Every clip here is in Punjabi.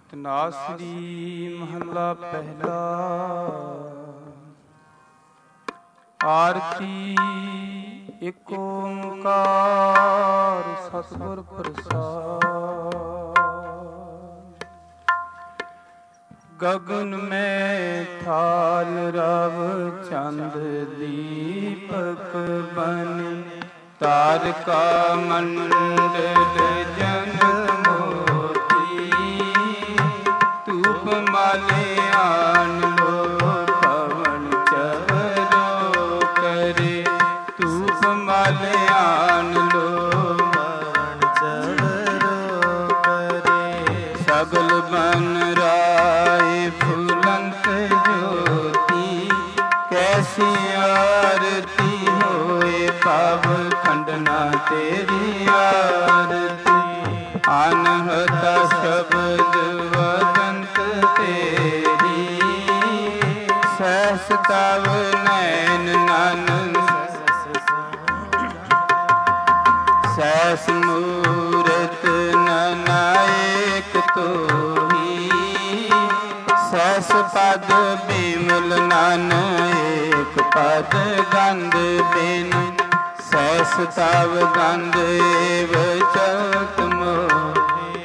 ਤਨਾਸਰੀ ਮਹੱਲਾ ਪਹਿਲਾ। ਆਰਤੀ ਇਕ ਓੰਕਾਰ ਸਤਿਗੁਰ ਪ੍ਰਸਾਦਿ। ਗਗਨ ਮੈਂ ਥਾਲ ਰਵ ਚੰਦ ਦੀਪਕ ਬਨ ਤਾਰਕਾ ਮੰਡਲ ਜਨਤ ਮੋਤੀ ਧੂਪ ਮਾਲਿਆਨ ਲੋ ਪਵਨ ਚਵਰੋ ਕਰੇ ਧੂਪ ਮਾਲਿਆਨ ਲੋ ਪਵਨ ਚਵਰੋ ਕਰੇ ਸਗਲ ਬਨ ਰਾਏ ਫੁਲੰਤ ਜੋਤੀ ਕੈਸੀ ਆਰਤੀ ਹੋਏ ਪਾਵ ਖੰਡਨਾ ਤੇਰੀ ਆਰਤੀ ਅਨਹਤਾ ਸ਼ਬਦ ਵਦੰਤ ਤੇਰੀ ਸਹਿਸ ਤਵ ਨੈਣ ਨਨ ਸਹਿਸ ਮੂਰਤ ਨਨਾਇਕ ਤੋਹੀ ਸਹਿਸ ਪਦ ਬਿਮਲ ਨਨ ਏਕ ਪਦ ਗੰਧ ਬਿਨ ਸਹਿਸ ਤਵ ਗੰਧ ਏਵ ਚਲਤ ਮੋਹੀ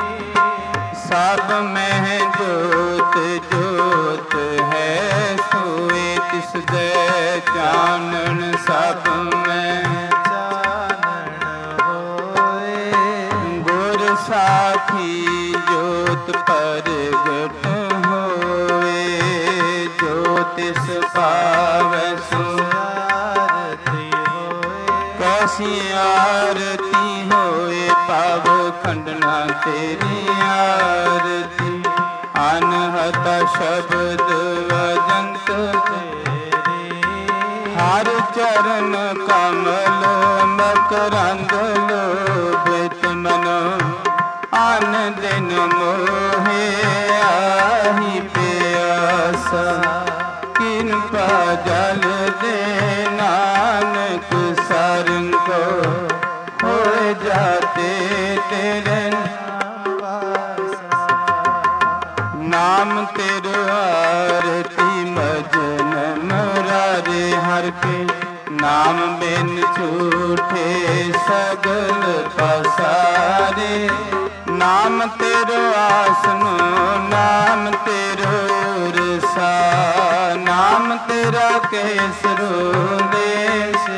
ਸਭ ਮਹਿ ਜੋਤ ਜੋਤ ਹੈ ਸੋਏ ਤਿਸ ਦੇ ਚਾਨਣ ਸਭ ਮਹਿ ਚਾਨਣ ਹੋਏ ਗੁਰ ਸਾਖੀ ਜੋਤ ਪ੍ਰਗਟ ਹੋਏ ਜੋ ਤਿਸ ਪਾਵੈ ਸੋ ਕੈਸੀ ਆਰਤੀ ਹੋਏ ਪਾਵ ਖੰਡਨਾ ਤੇਰੀ ਆਰਤੀ ਅਨਹਤਾ ਸ਼ਬਦ ਵਜੰਤ ਤੇਰੀ ਹਰ ਚਰਨ ਕਮਲ ਮਕਰੰਦ ਲੋਭਿਤ ਮਨੋ ਅਨ ਦਿਨ ਮੋਹੇ ਆਹੀ ਪਿਆਸਾ ਕਿਰਪਾ ਜਲ ਦੇ ਨਾਨਕ ਸਰਨ ਕੋ ਹੋਏ ਜਾਤੇ ਤੇਰੇ ਨਾਮ ਤੇਰੇ ਆਰਤੀ ਮਜਨ ਮੁਰਾਰੇ ਹਰ ਕੇ ਨਾਮ ਬਿਨ ਝੂਠੇ ਸਗਲ ਪਸਾਰੇ ਨਾਮ ਤੇਰੇ ਆਸਨੋ ਨਾਮ ਤੇਰੇ ਉਰਸਾ ਨਾਮ ਤੇਰਾ ਕੇਸਰੋ ਦੇਸ਼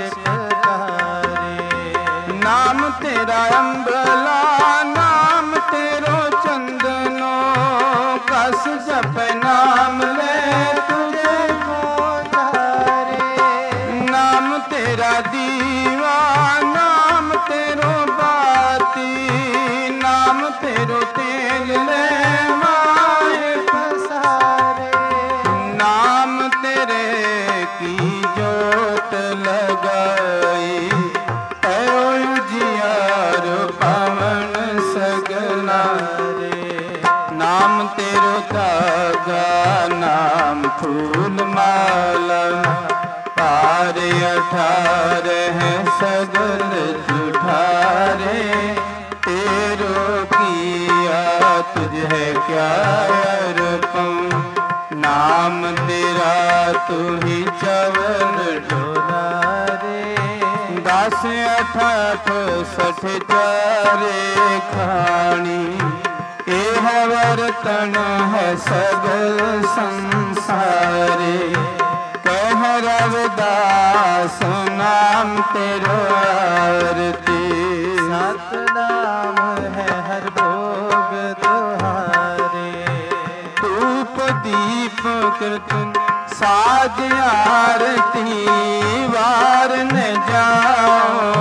ਪਤਾਰੇ ਨਾਮ ਤੇਰਾ ਅੰਬਲਾ ਨਾਮ ਤੇਰੋ ਚੰਦਨੋ ਕਸ ਜਪੈ ਨਾਮ ਲੈ ਤੁਝੇ ਕੋ ਧਾਰੇ ਨਾਮ ਤੇਰਾ ਦੀਵਾ ਨਾਮ ਤੇਰੋ ਬਾਤੀ ਨਾਮ ਤੇਰੋ ਤੇਲ ਲੈ ਮਾਏ ਪਸਾਰੇ ਨਾਮ ਤੇਰੇ ਕੀ ਜੋਤ ਲਗਾਈ ਐਓ ਉਜਿਆਰ ਪਵਨ ਸਗਲਾ ਰੇ ਨਾਮ ਤੇਰੋ ਧਾਗਾ ਨਾਮ ਫੂਲ ਮਾਲਾ ਪਾਰ ਅਠਾਰਹ ਸਗਲ ਜੁਠਾਰੇ ਤੇਰੋ ਕੀਆ ਤੁਝ ਹੈ ਕਿਆ ਅਰਪਉ ਨਾਮ ਤੇਰਾ ਤੁਹੀ ਚਵਨ ਡੋਲਾਰੇ ਦਸ ਅਠ ਸਠ ਚਾਰੇ ਖਾਣੀ ਇਹ ਵਰਤਨ ਹੈ ਸਗਲ ਸੰਸਾਰੇ ਕਹਿ ਰਵਿਦਾਸ ਨਾਮ ਤੇਰੋ ਆਰਤੀ ਸਤਨਾਮ ਹੈ ਹਰ ਭੋਗ ਤੁਹਾਰੇ ਧੂਪ ਦੀਪ ਕੀਰਤਨ ਸਾਜ ਆਰਤੀ ਵਾਰ ਨ ਜਾਓ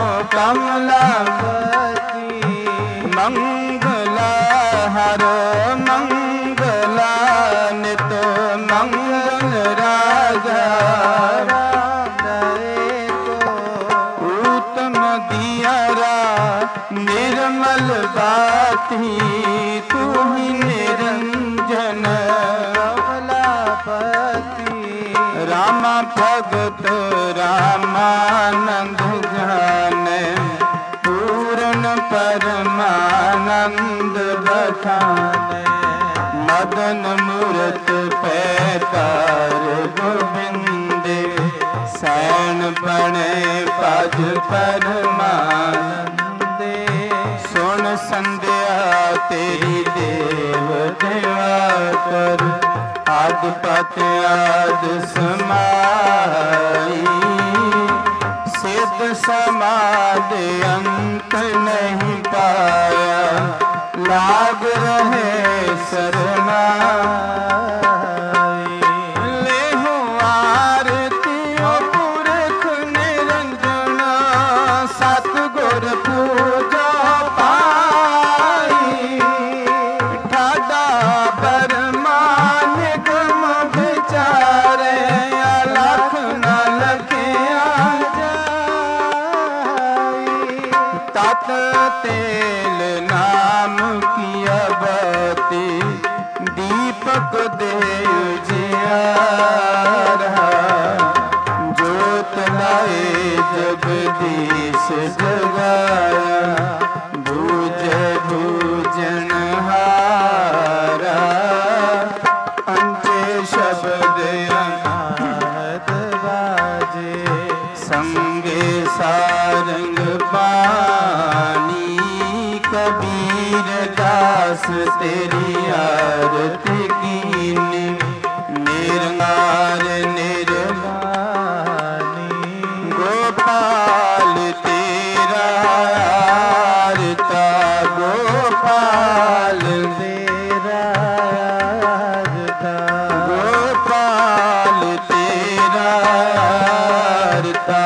ਕਮਲਾਪਤੀ ਮੰਗਲਾ ਹਰ ਮੰਗਲਾ ਨਿਤ ਮੰਗਲ ਰਾਜਾ ਰਾਮੇ ਕੋ ਉਤਮ ਦਿਆਰਾ ਨਿਰਮਲ ਬਾਤੀ ਤੂੰ ਹੀ ਨਿਰੰਜਨ ਕਮਲਾਪਤੀ ਰਾਮਾ ਭਗਤ ਰਾਮਾਨੰਦ ਜਾਣੈ ਪੂਰਨ ਪਰਮਾਨੰਦ बखाने। मदन मूरत पैकार गोबिंदे, सैन बने पद परमानंदे। सुन संध्या तेरी देव दिवाकर, आद पत आद समाई। सिद्ध समाधि अंत नहीं पाया, लाग रहे शरणाई। लेहु आरती ओ पुरख निरंजन, सतगुर पूजा पाई। ठाडा बरमा निगम विचारे, अलख न लखिया जाई। तत तेल नाम किया बाती, दीपक दे उजियारा। जोत लाए जगदीश जगाया, बूझे बूझनहारा। अंते शब्द अनाहत बाजे, संगे सारंग पानी। कबीर दास तेरी आरती कीनी, निर्मार निर्मानी। गोपाल तेरा आरता, गोपाल तेरा आरता। गोपाल तेरा आरता,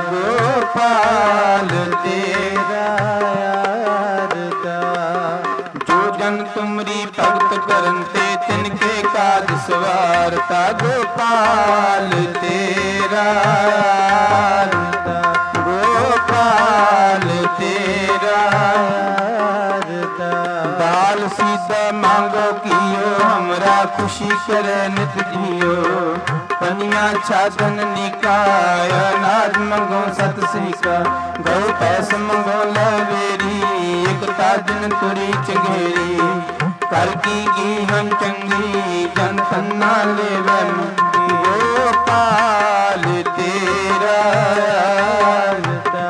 गोपाल तेरा आरता। जो जन तुमरी भगत करन ते, तिनके काज सवारता। गोपाल तेरा आरता, गोपाल तेरा आरता। दाल सीधा मांगो कियो, हमरा खुशी करे नित जियो। पनिया छादन निकाय, अनाज मंगो सत श्रीका। गौ पैस मंगो लवेरी, एक ताजन तुरी चंगेरी। कर की हम चंगी, जन तन्ना लेवे मंगी। गोपाल तेरा आरता,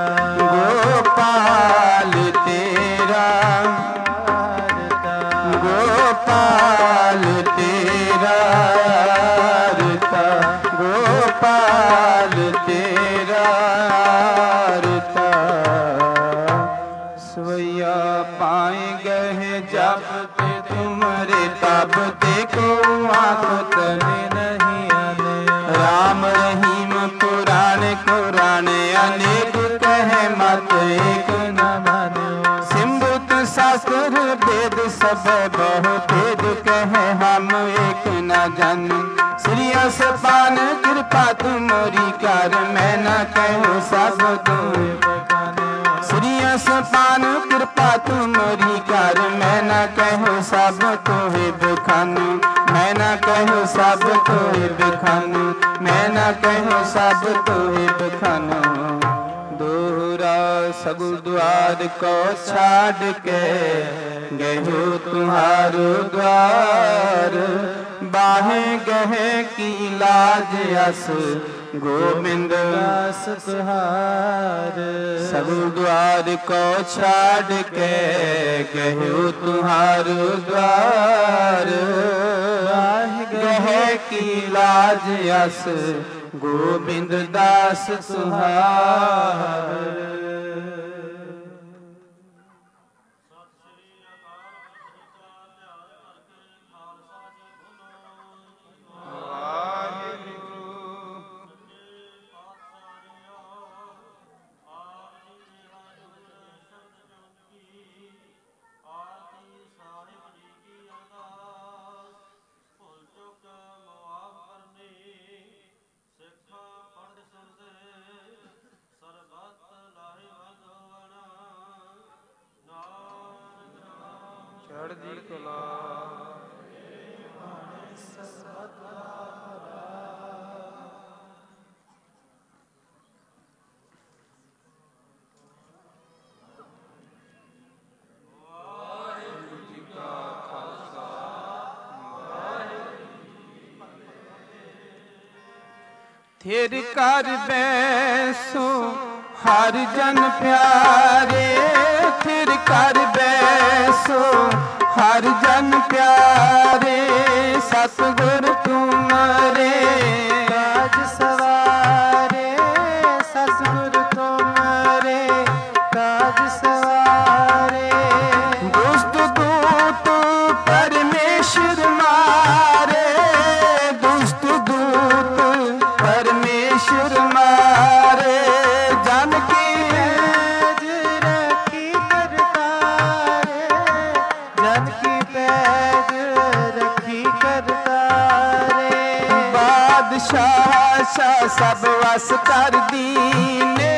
गोपाल तेरा आरता। गोपाल तेरा आरता, गोपाल तेरा आरता। सवैया पाए गए जब ते तुमरे, तब देखो आँख तने नहीं आने। राम रहीम पुराण कुरान, अनेक कहे मत एक न मानो। सिमृत शास्त्र वेद सब बहु भेद, कहे हम एक न जान। श्री असपान कृपा तुमरी कर, मैं न कहूँ सब तुम बखाने। श्री असपान कृपा तुमरी कर, मैं न कहूँ सब तोहे बखानू। मैं न कहूँ सब तोहे बखानू, मैं न कहूँ सब तोहे बखानू। दोहरा सगुल द्वार को छाड़ के, गयो तुम्हारो द्वार। बाहें गहे की लाज अस, गोविंद दास तुहार। सगुल द्वार को छाड़ के, गयो तुम्हारो द्वार। गहे की लाज अस, गोविंद दास तुहार। ਚੜ੍ਹਦੀ ਕਲਾ ਵਾਹਿਗੁਰੂ ਜੀ ਕਾ थिर कर बैसो हर जन प्यारे, थिर कर बैसो हर जन प्यारे, सतगुर तुमरे काज सवारे, सतगुर तुमरे काज सवारे। दुष्ट दूत परमेश्वर मारे, दुष्ट दूत परमेश्वर मारे, जन की पैज रखी करतारे, जन की पैज रखी करतारे। बादशाह शाह सब वस कर दीने,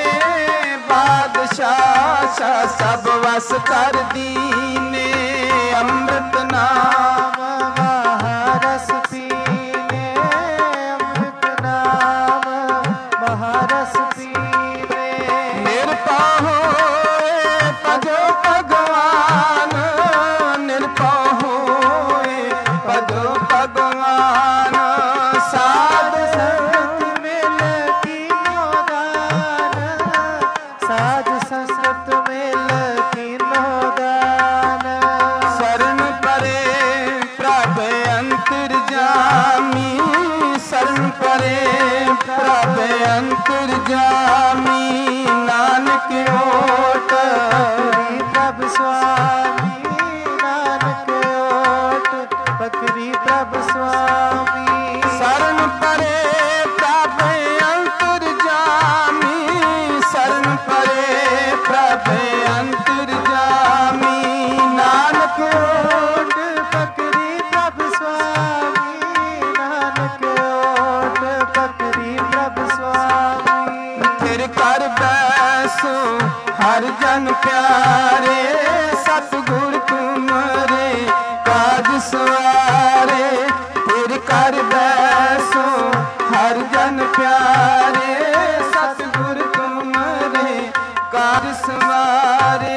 बादशाह शाह सब वस कर दीने, अमृत नाम महारस पीने, अमृत नाम महारस पीने। निरपा होए भजो भगवान, निरपा होए भजो भगवान, साध संगत मिल कीनो दान, साध संगत मिल कीनो दान। शरण परे प्रभ अंतर्जामी, शरण परे प्रभ अंतर्जामी, नानक ओट प्रभ स्वामी, नानक ओट पकरी प्रभ स्वामी। शरण परे प्रभ अंतर्जामी, शरण परे प्रभ अंतर्जामी, नानक ओट पकरी प्रभ स्वामी, नानक ओट पकरी प्रभ स्वामी। थिर कर बैसो हर जन प्यारे, सतगुर तुमरे काज सवारे, थिर कर बैसो हर जन प्यारे, सतगुर तुमरे काज सवारे।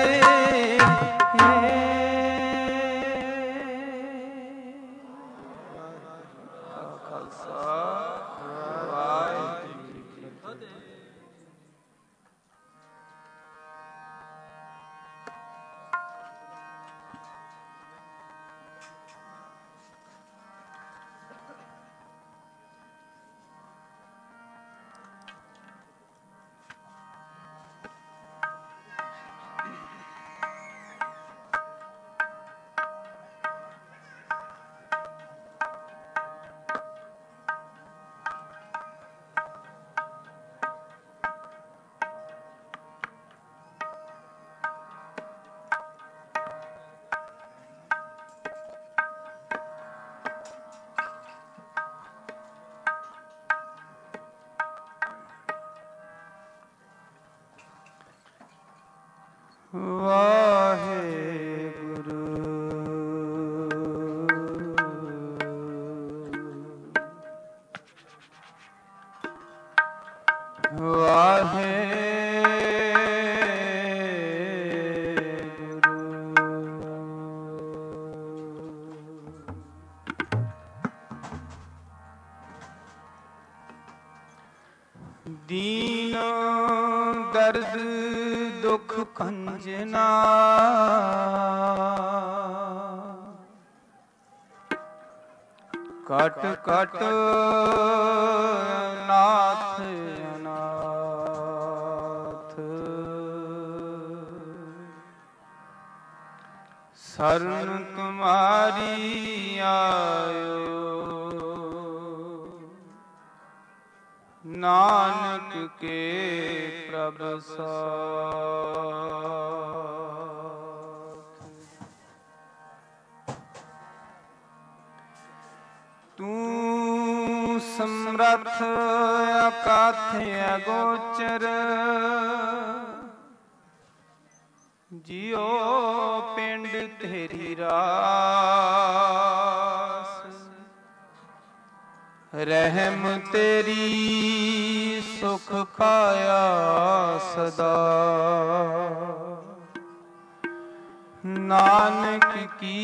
खालसा वाहिगुरू जी की फतेह। वाहेगुरु दीन दर्द दुख खंजना, कट कट नाथ अनाथ, शरण तुम्हारी आयो, नानक के प्रभ साथ। तू समर्थ अकाथ अगोचर, जियो पिंड तेरी रास, रहम तेरी सुख पाया सदा, नानक की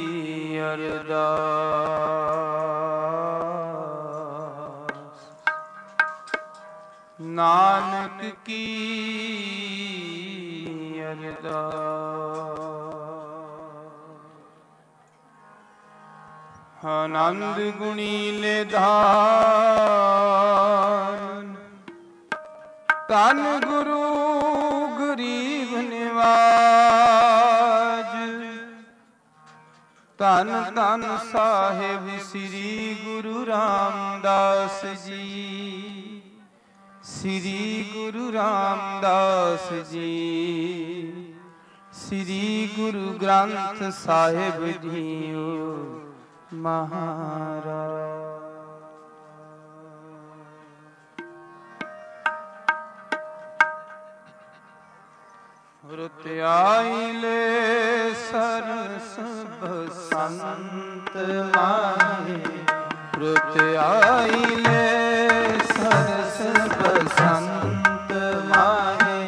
अरदास। ਨਾਨਕ ਕੀ ਅਰਦਾਸ। ਆਨੰਦ ਗੁਣੀ ਲੈ ਧਾਰਨ, ਧੰਨ ਗੁਰੂ ਗਰੀਬ ਨਿਵਾਜ। ਧੰਨ ਧੰਨ ਸਾਹਿਬ ਸ੍ਰੀ ਗੁਰੂ ਰਾਮਦਾਸ ਜੀ, ਸ੍ਰੀ ਗੁਰੂ ਰਾਮਦਾਸ ਜੀ, ਸ੍ਰੀ ਗੁਰੂ ਗ੍ਰੰਥ ਸਾਹਿਬ ਜੀਓ ਮਹਾਰਾਜ। ਰੁਤ ਆਇਲੇ ਸਰਸ ਬਸੰਤ ਮਾਹੇ, ਰੁਤ ਆਇਲੇ ਸਰਸ ਬਸੰਤ ਮਾਹੇ।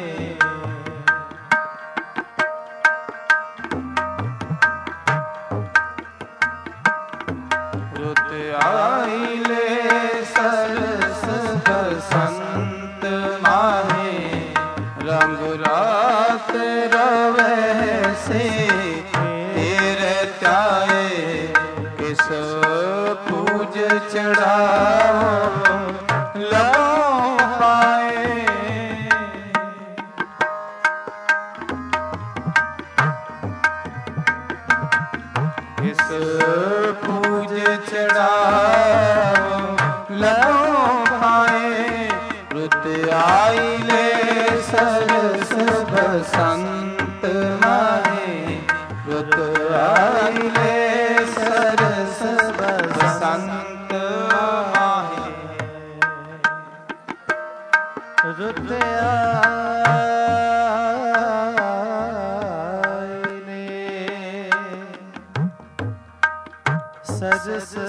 ਰੁਤ ਆਇਲੇ ਸਰਸ ਬਸੰਤ ਮਾਹੇ, ਰੰਗ ਰਾਤ ਰਵੈ ਸੇ ਤੇਰੇ ਧਿਆਏ। ਕਿਸ ਪੂਜ ਚੜਾਵੋ ਲਬੋ ਪਾਏ। ਕਿਸ ਪੂਜ ਚੜਾਵੋ ਲਬੋ ਪਾਏ। ਰੁਤ ਆਇਲੇ ਸਰਸ ਬਸੰਤ ਮਾਹੇ, ਰੁਤ ਆਇਲੇ ਸਰਸ ਬਸੰਤ ਮਾਹੇ। ਰੁਤ ਆਇਲੇ ਸਰਸ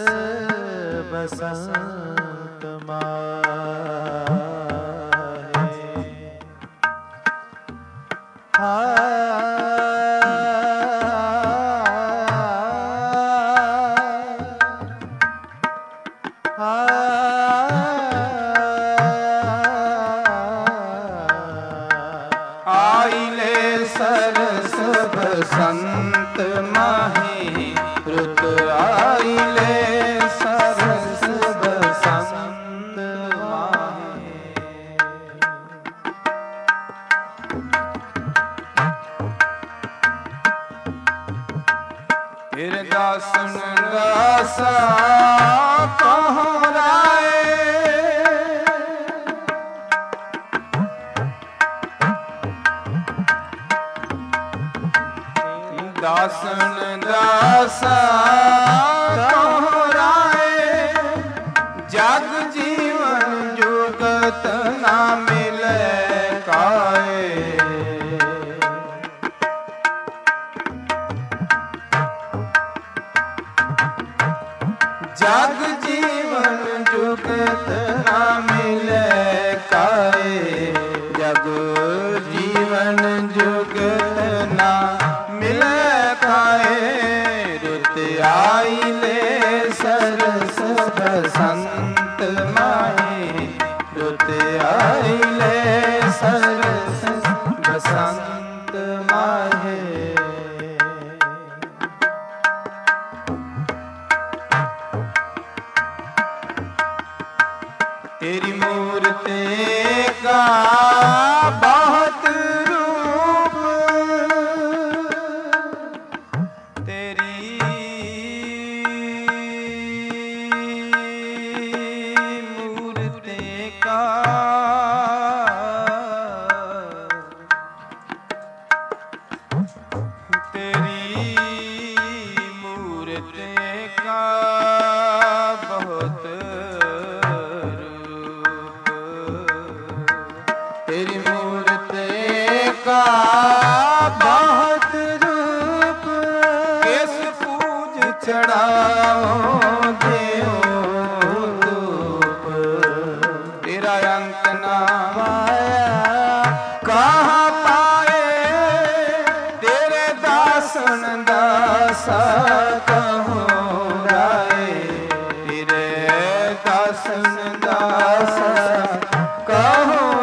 ਬਸੰਤ ਮਾਹੇ। ਆਇਲੇ ਸਰਸ ਬਸੰਤ ਮਾਹੇ, ਰੁਤ ਆਇਲੇ ਸਰਸ ਬਸੰਤ ਮਾਹੇ। ਤੇਰੇ ਦਾਸਨ ਦਾਸਾ ਕਹੁ ਰਾਏ। ਦਾਸਨ ਦਾਸਾ ਕਹੁ ਰਾਏ, ਜਗ ਜੀਵਨ ਜੁਗਤ ਨਾ ਮਿਲੈ ਕਾਏ। ਜਗ ਜੀਵਨ ਜੁਗਤ ਨਾ ਮਿਲੈ ਕਾਏ। ਜਗ ਜੀਵਨ ਜੁਗਤ ਨਾ ਮਿਲੈ ਕਾਏ। ਰੁਤ ਆਇਲੇ ਸਰਸ ਬਸੰਤ ਮਾਹੇ, ਰੁਤ ਆਇਲੇ ਸਰਸ ਬਸੰਤ ਮਾਹੇ। तेरी मूर्ति का बहुत रूप, तेरी मूर्ति का तेरी मूर्ति का बहुत तेरी मूर्ति का बहुत रूप। किस पूज चढ़ाओ देओ धूप। तेरा अंत ना पाया कहाँ पाए। तेरे दासन दासा कहो राए। तेरे दासन दासा कहो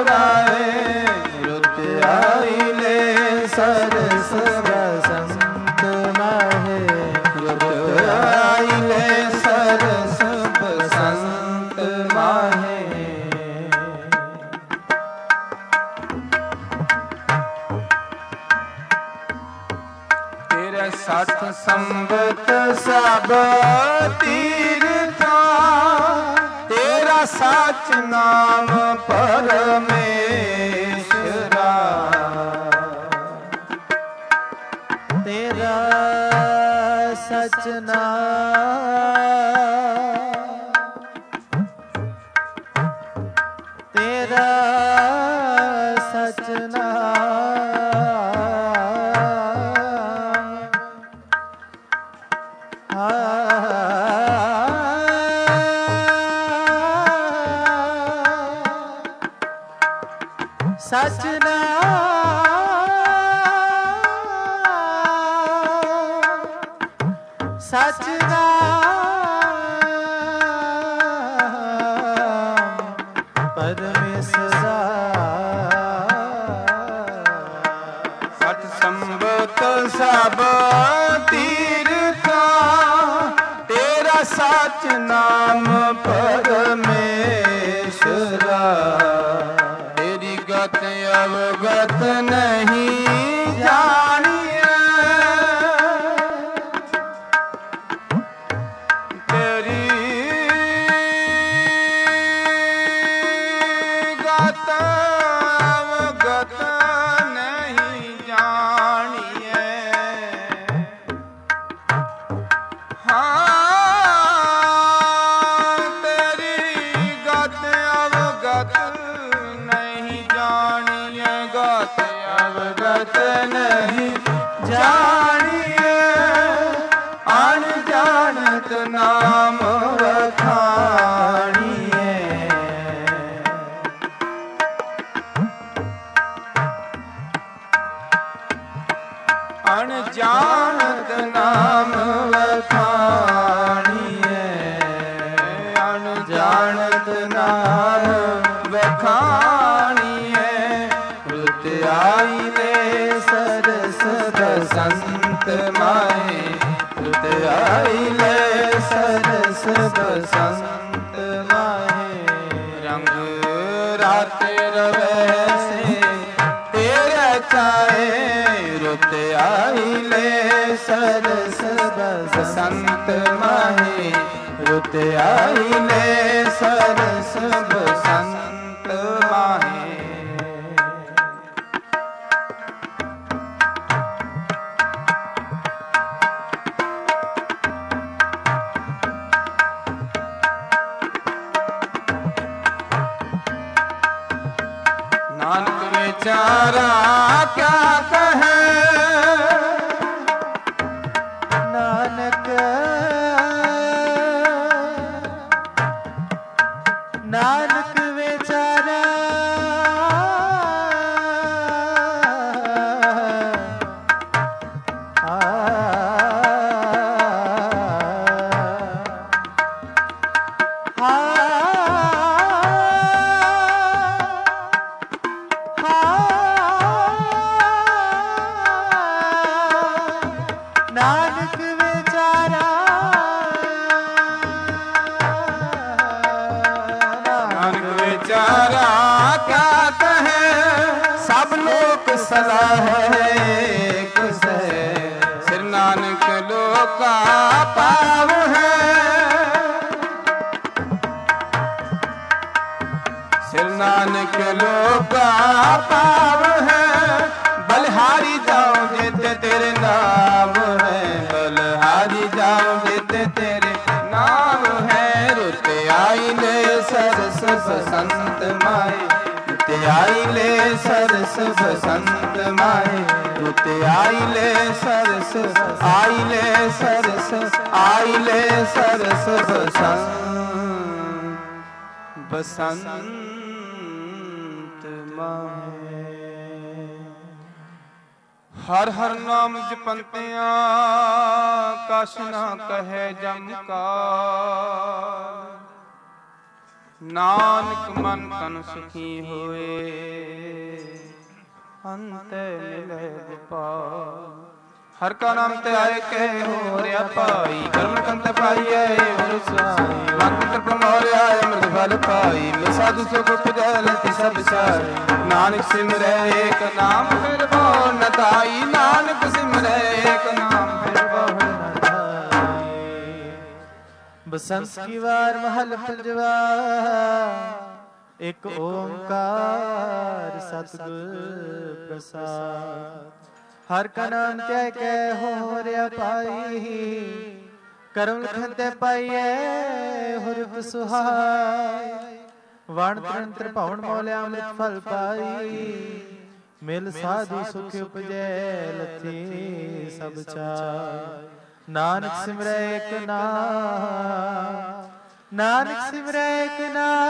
60 ਸੰਵਤ ਸਭ ਤੀਰਥਾਂ, ਤੇਰਾ ਸਚ ਨਾਮ ਪਰਮੇਸ਼ਰਾ। ਤੇਰਾ ਸਚ ਨਾਮ, ਤੇਰਾ ਸਚ ਨਾਮ, ਸਚ ਨਾਮ, ਸਚ ਨਾਮ ਪਰਮੇਸ਼ਰਾ। 60 ਸੰਵਤ ਸਭ ਤੀਰਥਾਂ, ਤੇਰਾ ਸਚ ਨਾਮ ਪਰਮੇਸ਼ਰਾ। ਤੇਰੀ ਗਤ ਅਵਗਤ ਨਹੀਂ ਜਾਣੀਐ, ਤੇਰੀ ਗਤ ਅਵਗਤ ਨਹੀਂ ਜਾਣੀਐ। ਹਾਂ ਤੇਰੀ ਗਤ ਅਵਗਤ ਨਹੀਂ ਜਾਣੀਐ, ਗਤ ਅਵਗਤ ਨਹੀਂ ਜਾਣੀਐ। ਅਣਜਾਣਤ ਨਾਮ ਵਖਾਣੀਐ, ਅਣਜਾਣਤ ਨਾਮ ਵਖਾਣੀਐ, ਅਣਜਾਣਤ ਨਾਮ ਵਖਾਣੀਐ। ਰੁਤ ਆਈ ਲੈ ਸਰਸ ਬਸੰਤ ਮਾਏ, ਰੁਤ ਆਈ ਲੈ ਸਰਸ ਬਸੰਤ ਮਾਏ। ਰੰਗ ਰਾਤ ਰਵੈ ਸੇ ਤੇਰੇ ਚਾਏ, ਰੁਤ ਆਈ ਲੈ ਸਰਸ ਬਸੰਤ ਮਾਹੇ, ਰੁਤ ਆਈ ਲੈ ਸਰਸ ਬਸੰਤ ਮਾਹੇ। नानक बेचारा क्या कहे, ਨਾਨਕ ਨਾਨਕ ਵਿਚਾਰਾ ਨਾਨਕ ਵਿਚਾਰਾ, ਨਾਨਕ ਵਿਚਾਰਾ ਕਿਆ ਕਹੇ। ਸਭ ਲੋਕ ਸਲਾਹ ਹੈ ਕਿਸੇ, ਸਿਰ ਨਾਨਕ ਲੋਕਾ ਪਾਵ ਹੈ। ਸਿਰ ਨਾਨਕ ਲੋਕਾ ਪਾਵ ਹੈ। ਬਲਿਹਾਰੀ ਜਾਓ ਜਿਤੇ ਤੇਰੇ ਨਾਮ ਹੈ, ਬਲਿਹਾਰੀ ਜਾਓ ਜਿਤੇ ਤੇਰੇ ਨਾਮ ਹੈ। ਰੁਤ ਆਈ ਲੈ ਸਰਸ ਬਸੰਤ ਮਾਏ, ਰੁਤ ਆਈ ਲੈ ਸਰਸ ਬਸੰਤ ਮਾਏ, ਰੁਤ ਆਈ ਲੈ ਸਰਸ, ਆਈ ਲੈ ਸਰਸ, ਆਈ ਲੈ ਸਰਸ ਬਸੰਤ ਮਾਏ। ਹਰ ਹਰ ਨਾਮ ਜਪੰਤਿਆਂ ਕਛ ਨਾ ਕਹੇ ਜਮਕਾਰ। ਨਾਨਕ ਮਨ ਤਨ ਸੁਖੀ ਹੋਏ, ਅੰਤ ਮਿਲੇ ਗੋਪਾਲ। ਹਰ ਕਾ ਨਾਮ ਤੇ ਆਏ ਕਹਿ ਹੋ ਰਿਆ ਪਾਈ, ਕਰਮ ਕੰਤ ਪਾਈਏ ਗੁਰ ਸਾਈ। ਵੰਤ ਕਿਰਪਾ ਮੋਰਿਆ ਅੰਮ੍ਰਿਤ ਫਲ ਪਾਈ, ਮਿ ਸਾਧੂ ਸੁਖ ਉਪਜੈ ਲਤੀ ਸਭ ਸਾਈ। ਨਾਨਕ ਸਿਮਰੈ ਏਕ ਨਾਮ ਫਿਰ ਭਉ ਨ ਤਾਈ, ਨਾਨਕ ਸਿਮਰੈ ਏਕ ਨਾਮ ਫਿਰ बसंत की वार महल पंजवा, एक ओंकार सतगुर प्रसाद। हर का नाम त्याग के हो रिया पाई, करम लखन ते पाइए हुरक सुहाय। वण तरण त्रिभुवन मौलिया अमृत फल पाई, मिल साधु सुख उपजै लथी सब चाय। नानक सिमरै एक नाम, नानक सिमरै एक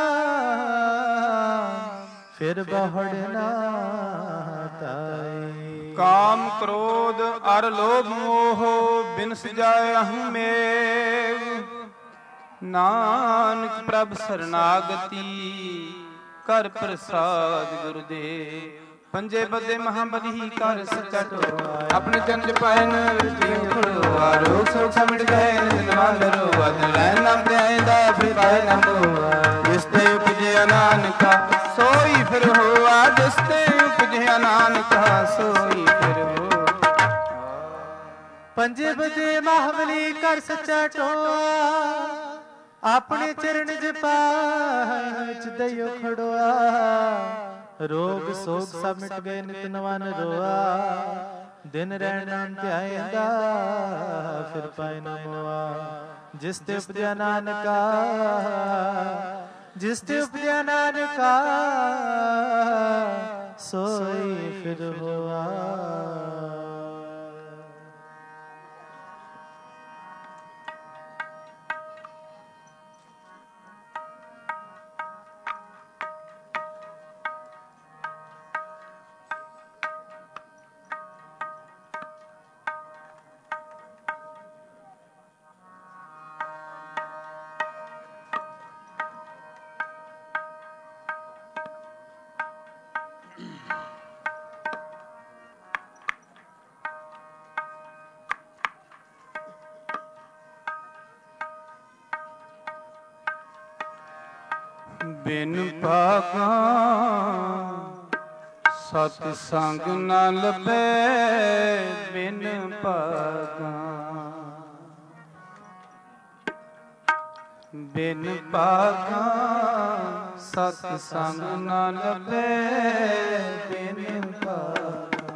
नाम, फिर बहुड़ ना ताई। काम क्रोध अर लोभ मोह बिन सजाए अहं में, नानक प्रभ सरनागति कर प्रसाद गुरुदेव। पंजे बदे महाबली कर सच्चा टोआ, अपने चंद पायन खड़ोआ। रोग सोग समिट गए निधनवान रोआ, रैन नाम त्यादा फिर पाए न बोआ। जिसते उपजे नानका सोई फिर होआ, जिसते उपजे नानका सोई फिर हो। पंजे बदे महाबली कर सच्चा टोआ, अपने चरण जपाच दयो खड़ोआ। रोग सोग सब मिट गए नित नवा रोआ, दिन रहन नाम ध्याएंदा फिर पाए न मोआ। जिस ते उपजया नानका, जिस ते उपजया नानका, सोई फिर होआ। बिन पागा सत संग न लभे, बिन पागा बिन पागा सत संग न लभे, बिन पागा।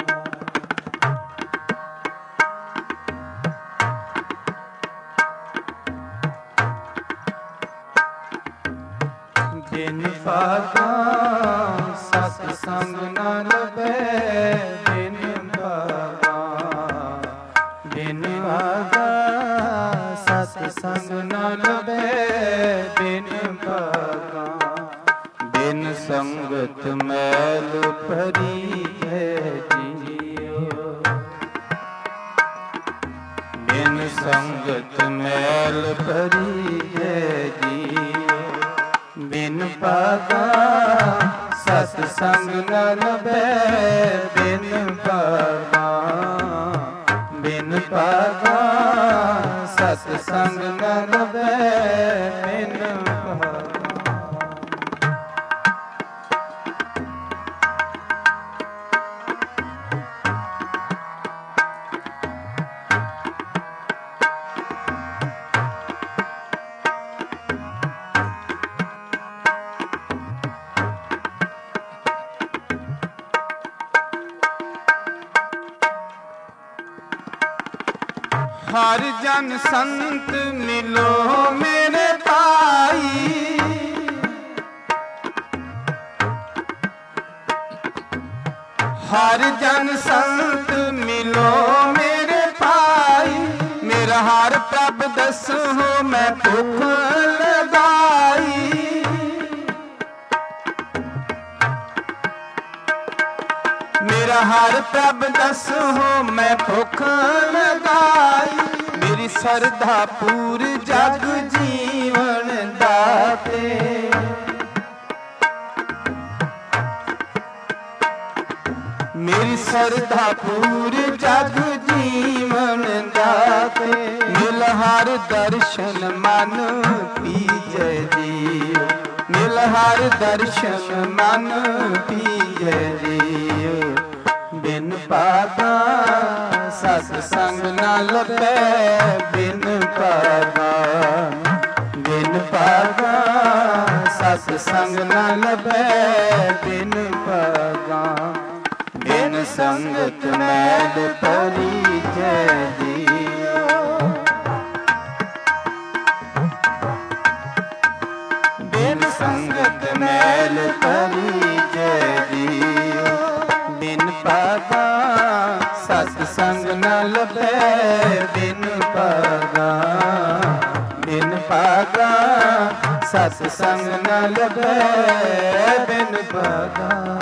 बिन पागा सत संग न लभे, बिन पागा बिन पागा सत संग न लभे, बिन पागा। बिन संगत मैल भरी है जियो, बिन संगत मैल भरी है जियो। बिन पागा सत संग न लभे, बिन पागा बिन पागा सत संग न लभे, बिन पागा। हर जन संत मिलो मेरे भाई, हर जन संत मिलो मेरे भाई। मेरा हर प्रभ दसो मैं भुख लगाई, मेरा हर प्रभ दसो मैं भुख लगाई। मेरी सरधा पूर जग जीवन दाते, मेरी सरधा पूर जग जीवन दाते। मिल हर दर्शन मन पीजै जियो, मिल हर दर्शन मन पीजै जियो। बिन पागा सत संग न लभे, बिन पागा ਸਤ ਸੰਗ ਨਾ ਲਭੈ ਬਿਨ ਭਾਗਾ। ਬਿਨ ਸੰਗਤ ਮੈਲ ਪਰੀਜੈ ਜੀਓ। ਬਿਨ ਸੰਗਤ ਮੈਲ ਪਰੀਜੈ ਜੀਓ। ਬਿਨ ਭਾਗਾ ਸਤ ਸੰਗ ਨਾ ਲਭੈ ਬਿਨ ਭਾਗਾ। ਬਿਨ ਭਾਗਾ ਸਤ ਸੰਗ ਨਾ ਲਭੈ ਬਿਨ ਭਾਗਾ।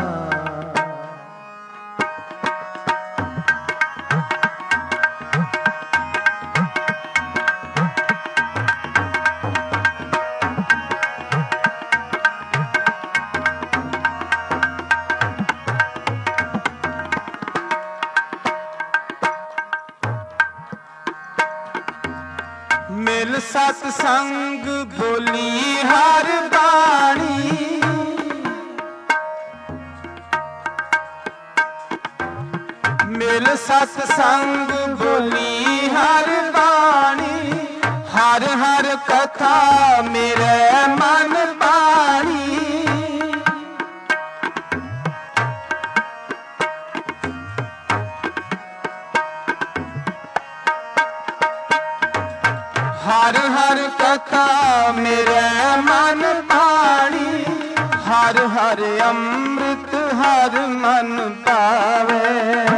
ਮਿਲ ਸਤ ਸੰਗ ਬੋਲੀ ਹਰ ਬਾਣੀ। ਮਿਲ ਸਤ ਸੰਗ ਬੋਲੀ ਹਰ ਬਾਣੀ। ਹਰ ਹਰ ਕਥਾ ਮੇਰੇ ਮਨ ਬਾਣੀ। ਹਰ ਹਰ ਕਥਾ ਮੇਰੇ ਮਨ ਭਾਣੀ। ਹਰ ਹਰ ਅੰਮ੍ਰਿਤ ਹਰ ਮਨ ਪਾਵੇ।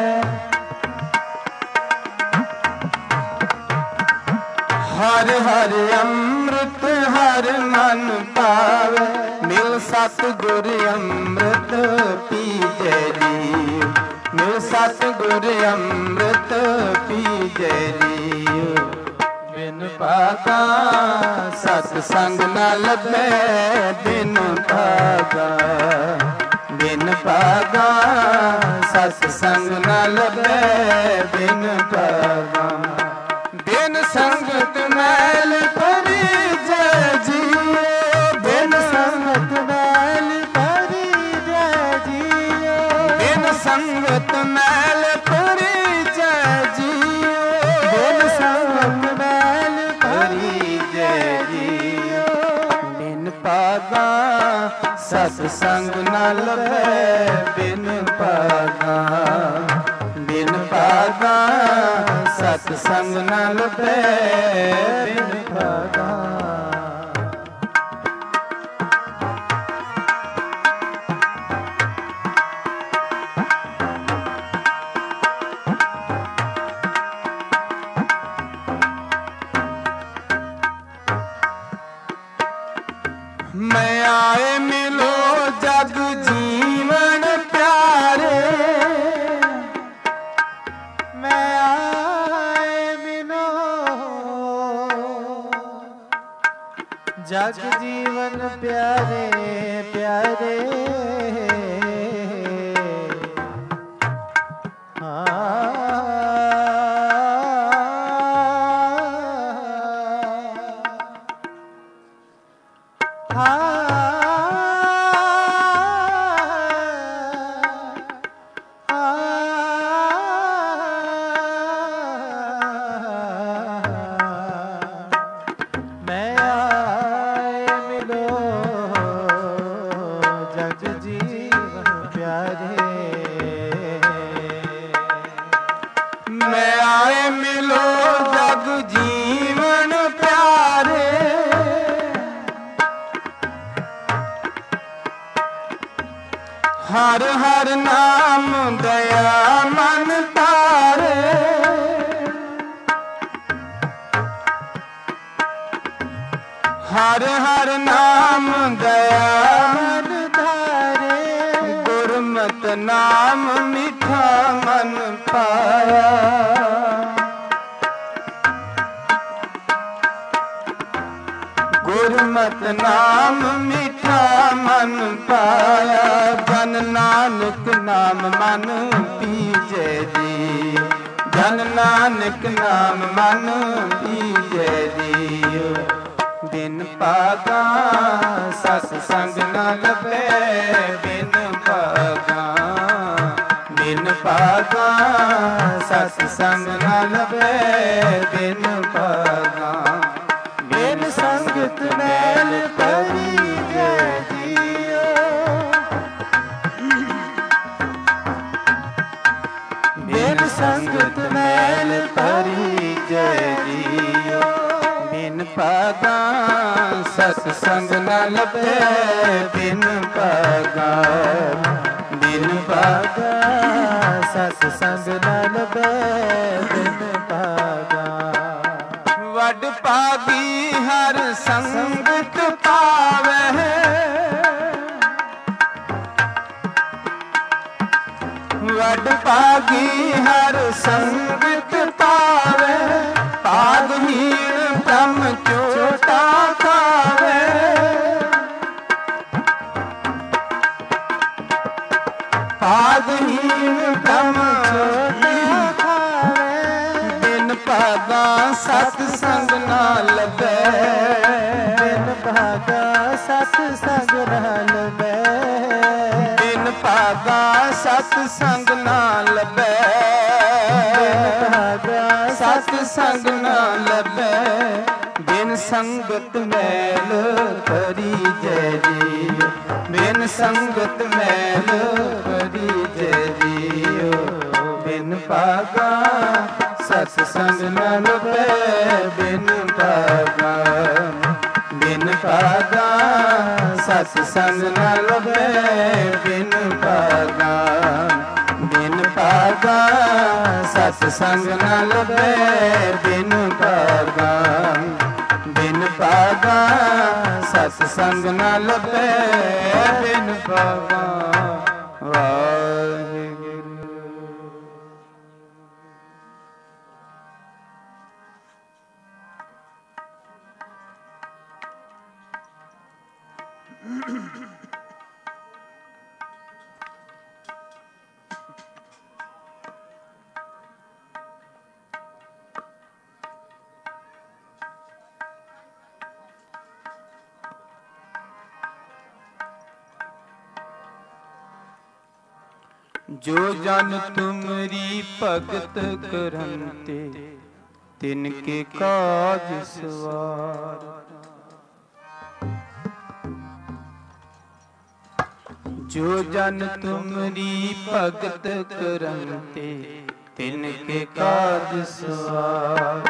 ਹਰ ਹਰ ਅੰਮ੍ਰਿਤ ਹਰ ਮਨ ਪਾਵੇ। ਮਿਲ ਸਤ ਗੁਰ ਅੰਮ੍ਰਿਤ ਪੀਜੈ ਜੀਓ। ਮਿਲ ਸਤ ਗੁਰ ਅੰਮ੍ਰਿਤ ਪੀਜੈ ਜੀਓ। ਬਿਨ ਭਾਗਾ ਸਤ ਸੰਗ ਨਾ ਲਭੈ ਬਿਨ ਭਾਗਾ। ਬਿਨ ਭਾਗਾ ਸਤ ਸੰਗ ਨਾ ਲਭੈ ਬਿਨ ਭਾਗਾ। ਬਿਨ ਸੰਗਤ ਮੈਲ ਪਰੀਜੈ ਜੀਓ। ਬਿਨ ਸੰਗਤ ਮੈਲ ਪਰੀਜੈ ਜੀਓ। ਬਿਨ ਸੰਗਤ ਮੈਲ ਪਰੀਜੈ ਜੀਓ। ਬਿਨ ਸੰਗਤ ਮੈਲ ਪਰੀਜੈ ਜੀਓ। ਬਿਨ ਭਾਗਾ ਸਤ ਸੰਗ ਨਾ ਲਭੈ ਬਿਨ ਭਾਗਾ। ਬਿਨ ਭਾਗਾ ਸਤ ਸੰਗ ਨਾ ਲਭੈ ਬਿਨ ਭਾਗਾ। ਮੈਂ ਆਏ ਮਿਲੋ ਜਗ ਜੀਵਨ ਪਿਆਰੇ। ਮੈਂ ਆਏ ਮਿਲੋ ਜਗ ਜੀਵਨ ਪਿਆਰੇ ਪਿਆਰੇ। ਮੈਂ ਆਏ ਮਿਲੋ ਜਗ ਜੀਵਨ ਪਿਆਰੇ। ਮੈਂ ਆਏ ਮਿਲੋ ਜਗ ਜੀਵਨ ਪਿਆਰੇ। ਹਰ ਹਰ ਨਾਮ ਦਇਆ ਮਨ ਤਾਰੇ। ਹਰ ਹਰ ਨਾਮ ਦਇਆ ਮਨ ਧਾਰੇ। ਗੁਰਮਤਿ ਨਾਮ ਮਿੱਠਾ ਮਨ ਪਾਇਆ। ਗੁਰਮਤਿ ਨਾਮ ਮਿੱਠਾ ਮਨ ਪਾਇਆ। ਜਨ ਨਾਨਕ ਨਾਮ ਮਨ ਪੀਜੈ ਜੀ। ਜਨ ਨਾਨਕ ਨਾਮ ਮਨ ਪੀਜੈ ਜੀਓ। ਬਿਨ ਭਾਗਾ ਸਤ ਸੰਗ ਨਾ ਲਭੈ ਬਿਨ ਭਾਗਾ। ਬਿਨ ਭਾਗਾ ਸਤ ਸੰਗ ਨਾ ਲਭੈ ਬਿਨ ਭਾਗਾ। ਬਿਨ ਸੰਗਤ ਮੈਲ ਪਰੀਜੈ ਜੀ। ਜੀਓ। ਬਿਨ ਭਾਗਾ ਸਤ ਸੰਗ ਨਾ ਲੱਭੇ, ਬਿਨ ਭਾਗਾ ਬਿਨ ਭਾਗਾ ਸਤ ਸੰਗ ਨਾ ਲੱਭੇ, ਬਿਨ ਭਾਗਾ। ਵੱਡ ਭਾਗੀ ਹਰ ਸੰਗਤ ਪਾਵੇ, ਵੱਡ ਭਾਗੀ ਹਰ ਸੰਗਤ ਪਾਵੇ, ਭਾਗਹੀਣ ਬ੍ਰਹਮ ਝੋਟਾ ਖਾਵੇ। ਭਾਗਹੀਣ ਬ੍ਰਹਮ ਝੋਟਾ ਖਾਵੇ, ਬਿਨ ਭਾਗਾ ਸਤ ਸੰਗ ਨਾ ਲੱਭੇ, ਬਿਨ ਭਾਗਾ ਸਤ ਸੰਗ ਨਾ ਲੱਭੇ, ਬਿਨ ਭਾਗਾ ਸਤ ਸੰਗ ਨਾ ਲੱਭੇ, ਬਿਨ ਭਾਗਾ ਸਤ ਸੰਗ ਨਾ ਲੱਭੇ। ਬਿਨ ਸੰਗਤ ਮੈਲ ਕਰੀ ਜੈ ਜੀਓ, ਬਿਨ ਸੰਗਤ ਮੈਲ ਕਰੀ ਜੈ ਜੀਓ। ਬਿਨ ਭਾਗਾ ਸਤ ਸੰਗ ਨਾ ਲੱਭੇ, ਬਿਨ ਭਾਗਾ ਬਿਨ ਭਾਗਾ ਸਤ ਸੰਗ ਨਾ ਲੱਭੇ, ਬਿਨ ਭਾਗਾ ਬਿਨ ਭਾਗਾ ਸਤ ਸੰਗ ਨਾ ਲੱਭੇ, ਬਿਨ ਭਾਗਾ ਬਿਨ ਭਾਗਾ ਸਤ ਸੰਗ ਨਾ ਲੱਭੇ, ਬਿਨ ਭਾਗਾ। ਵਾਹਿਗੁਰੂ। ਜੋ ਜਨ ਤੁਮਰੀ ਭਗਤ ਕਰੰਤੇ, ਤਿਨ ਕੇ ਕਾਜ ਸਵਾਰ। ਜੋ ਜਨ ਤੁਮਰੀ ਭਗਤ ਕਰੰਤੇ, ਤਿਨ ਕੇ ਕਾਜ ਸਵਾਰ।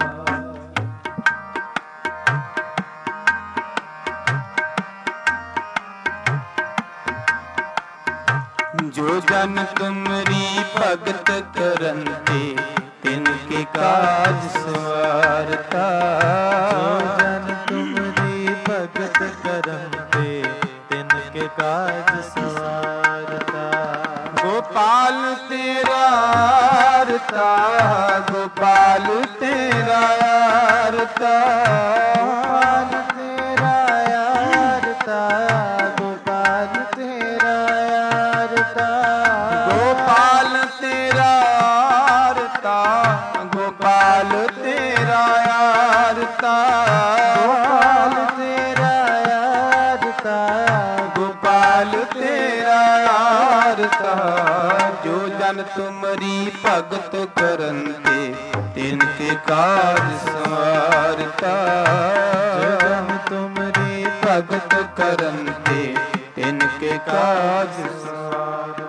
ਜੋ ਜਨ ਤੁਮਰੀ ਭਗਤ ਕਰੰਤੇ, ਤਿਨ ਕੇ ਕਾਜ ਸਵਾਰਤਾ। ਜੋ ਜਨ ਤੁਮਰੀ ਭਗਤ ਕਰੰਤੇ, ਤਿਨ ਕੇ ਕਾਜ ਸਵਾਰਤਾ। ਗੋਪਾਲ ਤੇਰਾ ਆਰਤਾ, ਗੋਪਾਲ ਤੇਰਾ ਆਰਤਾ, ਗੋਪਾਲ ਤੇਰਾ ਆਰਤਾ, ਗੋਪਾਲ ਤੇਰਾ ਆਰਤਾ। ਗੋਪਾਲ ਤੇਰਾ ਆਰਤਾ, ਗੋਪਾਲ ਤੇਰਾ ਆਰਤਾ, ਗੋਪਾਲ ਤੇਰਾ ਆਰਤਾ, ਗੋਪਾਲ ਤੇਰਾ ਆਰਤਾ। ਜੋ ਜਨ ਤੁਮਰੀ ਭਗਤ ਕਰੰਤੇ, ਤਿਨ ਕੇ ਕਾਜ ਸਵਾਰਤਾ। ਜੋ ਜਨ ਤੁਮਰੀ ਭਗਤ ਕਰੰਤੇ, ਤਿਨ ਕੇ ਕਾਜ ਸਵਾਰਤਾ।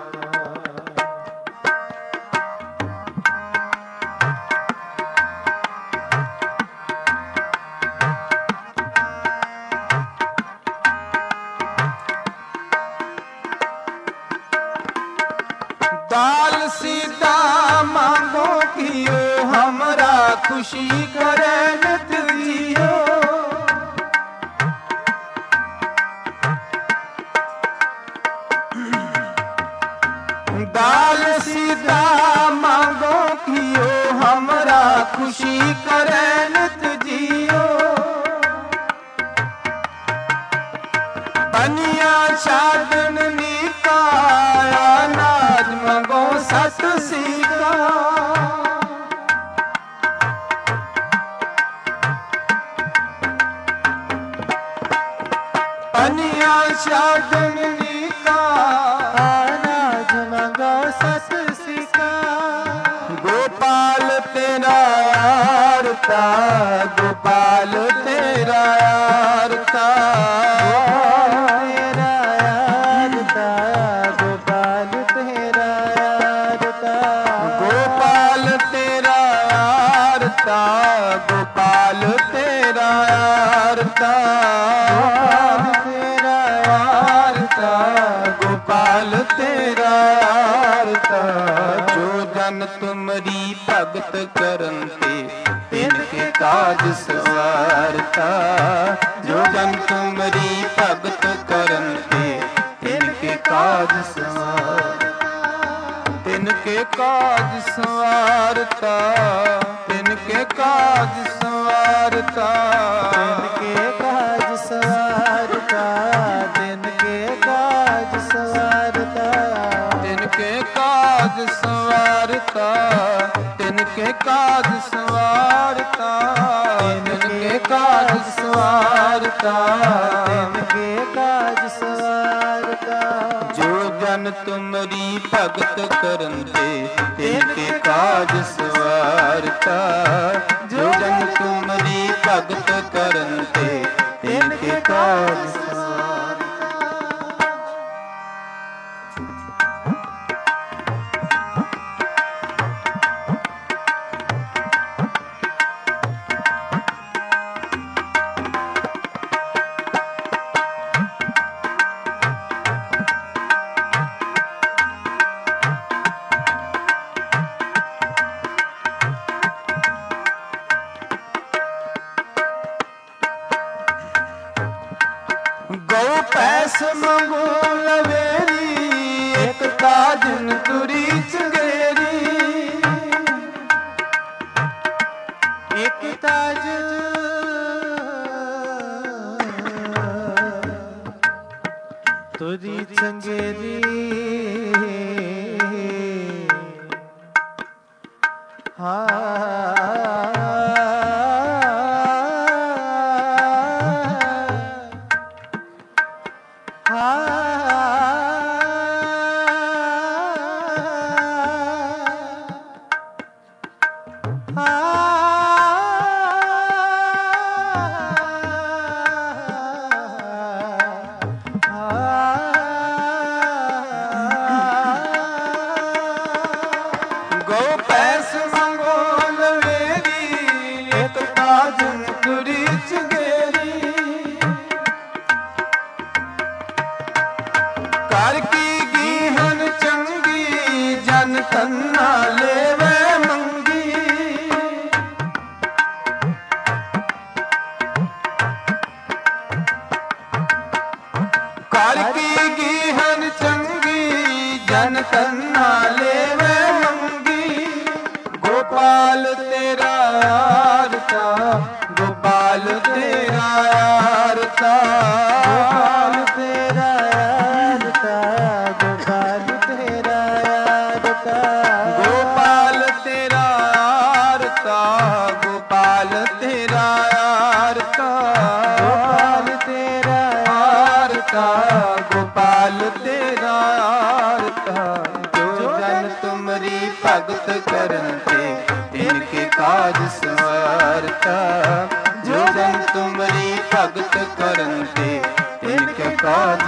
दाल सीता मांगो कियो, हमरा खुशी करे नित जियो। दाल सीता मांगो कियो, हमरा खुशी करे नित जियो। बनिया छादन निकाया, नाज मंगो सत सीता। बनिया छादन निकाया, नाज मंगो सत सीता। गोपाल तेरा आरता, गोपाल तेरा आरता, गोपाल तेरा आरता, गोपाल तेरा आरता, गोपाल ਆਰਤਾ ਗੋਪਾਲ ਤੇਰਾ ਆਰਤਾ ਜੋ ਜਨ ਤੁਮਰੀ ਭਗਤ ਕਰਨ ਤੇ ਤਿਨ ਕੇ ਕਾਜ ਸਵਾਰਤਾ ਜੋ ਜਨ ਤੁਮਰੀ ਭਗਤ ਕਰਨ ਤੇ ਤਿਨ ਕੇ ਕਾਜ ਸਵਾਰਤਾ ਤਿਨ ਕੇ ਕਾਜ ਸਵਾਰਤਾ ਤਿਨ ਕੇ ਕਾਜ ਸਵਾਰਤਾ ਤਿਨ ਕੇ ਕਾਜ ਸਵਾਰਤਾ ਤਿਨ ਕੇ ਕਾਜ ਸਵਾਰਤਾ ਤਿਨ ਕੇ ਕਾਜ ਸਵਾਰਤਾ ਤਿਨ ਕੇ ਕਾਜ ਸਵਾਰਤਾ ਤਿਨ ਕੇ ਕਾਜ ਸਵਾਰਤਾ ਤਿਨ ਕੇ ਕਾਜ ਸਵਾਰਤਾ ਜੋ ਜਨ ਤੁਮਰੀ ਭਗਤ ਕਰਨ ਤੇ ਤਿਨ ਕੇ ਕਾਜ ਸਵਾਰਤਾ ਜੋ ਜਨ ਤੁਮਰੀ ਭਗਤ ਕਰਨ ਤੇ ਤਿਨ ਕੇ ਕਾਜ ਸਵਾਰਤਾ ਗਉ ਪੈਸ ਮੰਗੋ ਲਵੇਰੀ ਇੱਕ ਕਾਜਨ ਤੁਰੀ ਚੰਗੇਰੀ ਇੱਕ ਤਾਜ ਤੁਰੀ ਚੰਗੇਰੀ ਗਉ ਪੈਸ ਮੰਗੋ ਲਵੇਰੀ ਇੱਕ ਕਾਜਨ ਤੁਰੀ ਚੰਗੇਰੀ ਕਰ ਕੀ ਗੀਹਨ ਚੰਗੀ ਜਨ ਤੰਨਾ ਲੈਵੇ ਮੰਗੀ ਕਰ ਕੀ ਗੀਹਨ ਚੰਗੀ ਜਨ ਤੰਨਾ ਲੈਵੇ ਮੰਗੀ ਗੋਪਾਲ ਤੇਰਾ ਆਰਤਾ ਗੋਪਾਲ ਤੇਰਾ ਆਰਤਾ ਗੋਪਾਲ ਤੇਰਾ ਆਰਤਾ ਗੋਪਾਲ ਤੇਰਾ ਆਰਤਾ ਗੋਪਾਲ ਤੇਰਾ ਆਰਤਾ ਗੋਪਾਲ ਤੇਰਾ ਆਰਤਾ ਗੋਪਾਲ ਤੇਰਾ ਆਰਤਾ ਗੋਪਾਲ ਤੇਰਾ ਆਰਤਾ ਜੋ ਜਨ ਤੁਮਰੀ ਭਗਤ ਕਰਨ ਤੇ ਤਿਨ ਕੇ ਕਾਜ ਸਵਾਰਤਾ ਜੋ ਜਨ ਤੁਮਰੀ ਭਗਤ ਕਰਨ ਤੇ ਤਿਨ ਕੇ ਕਾਜ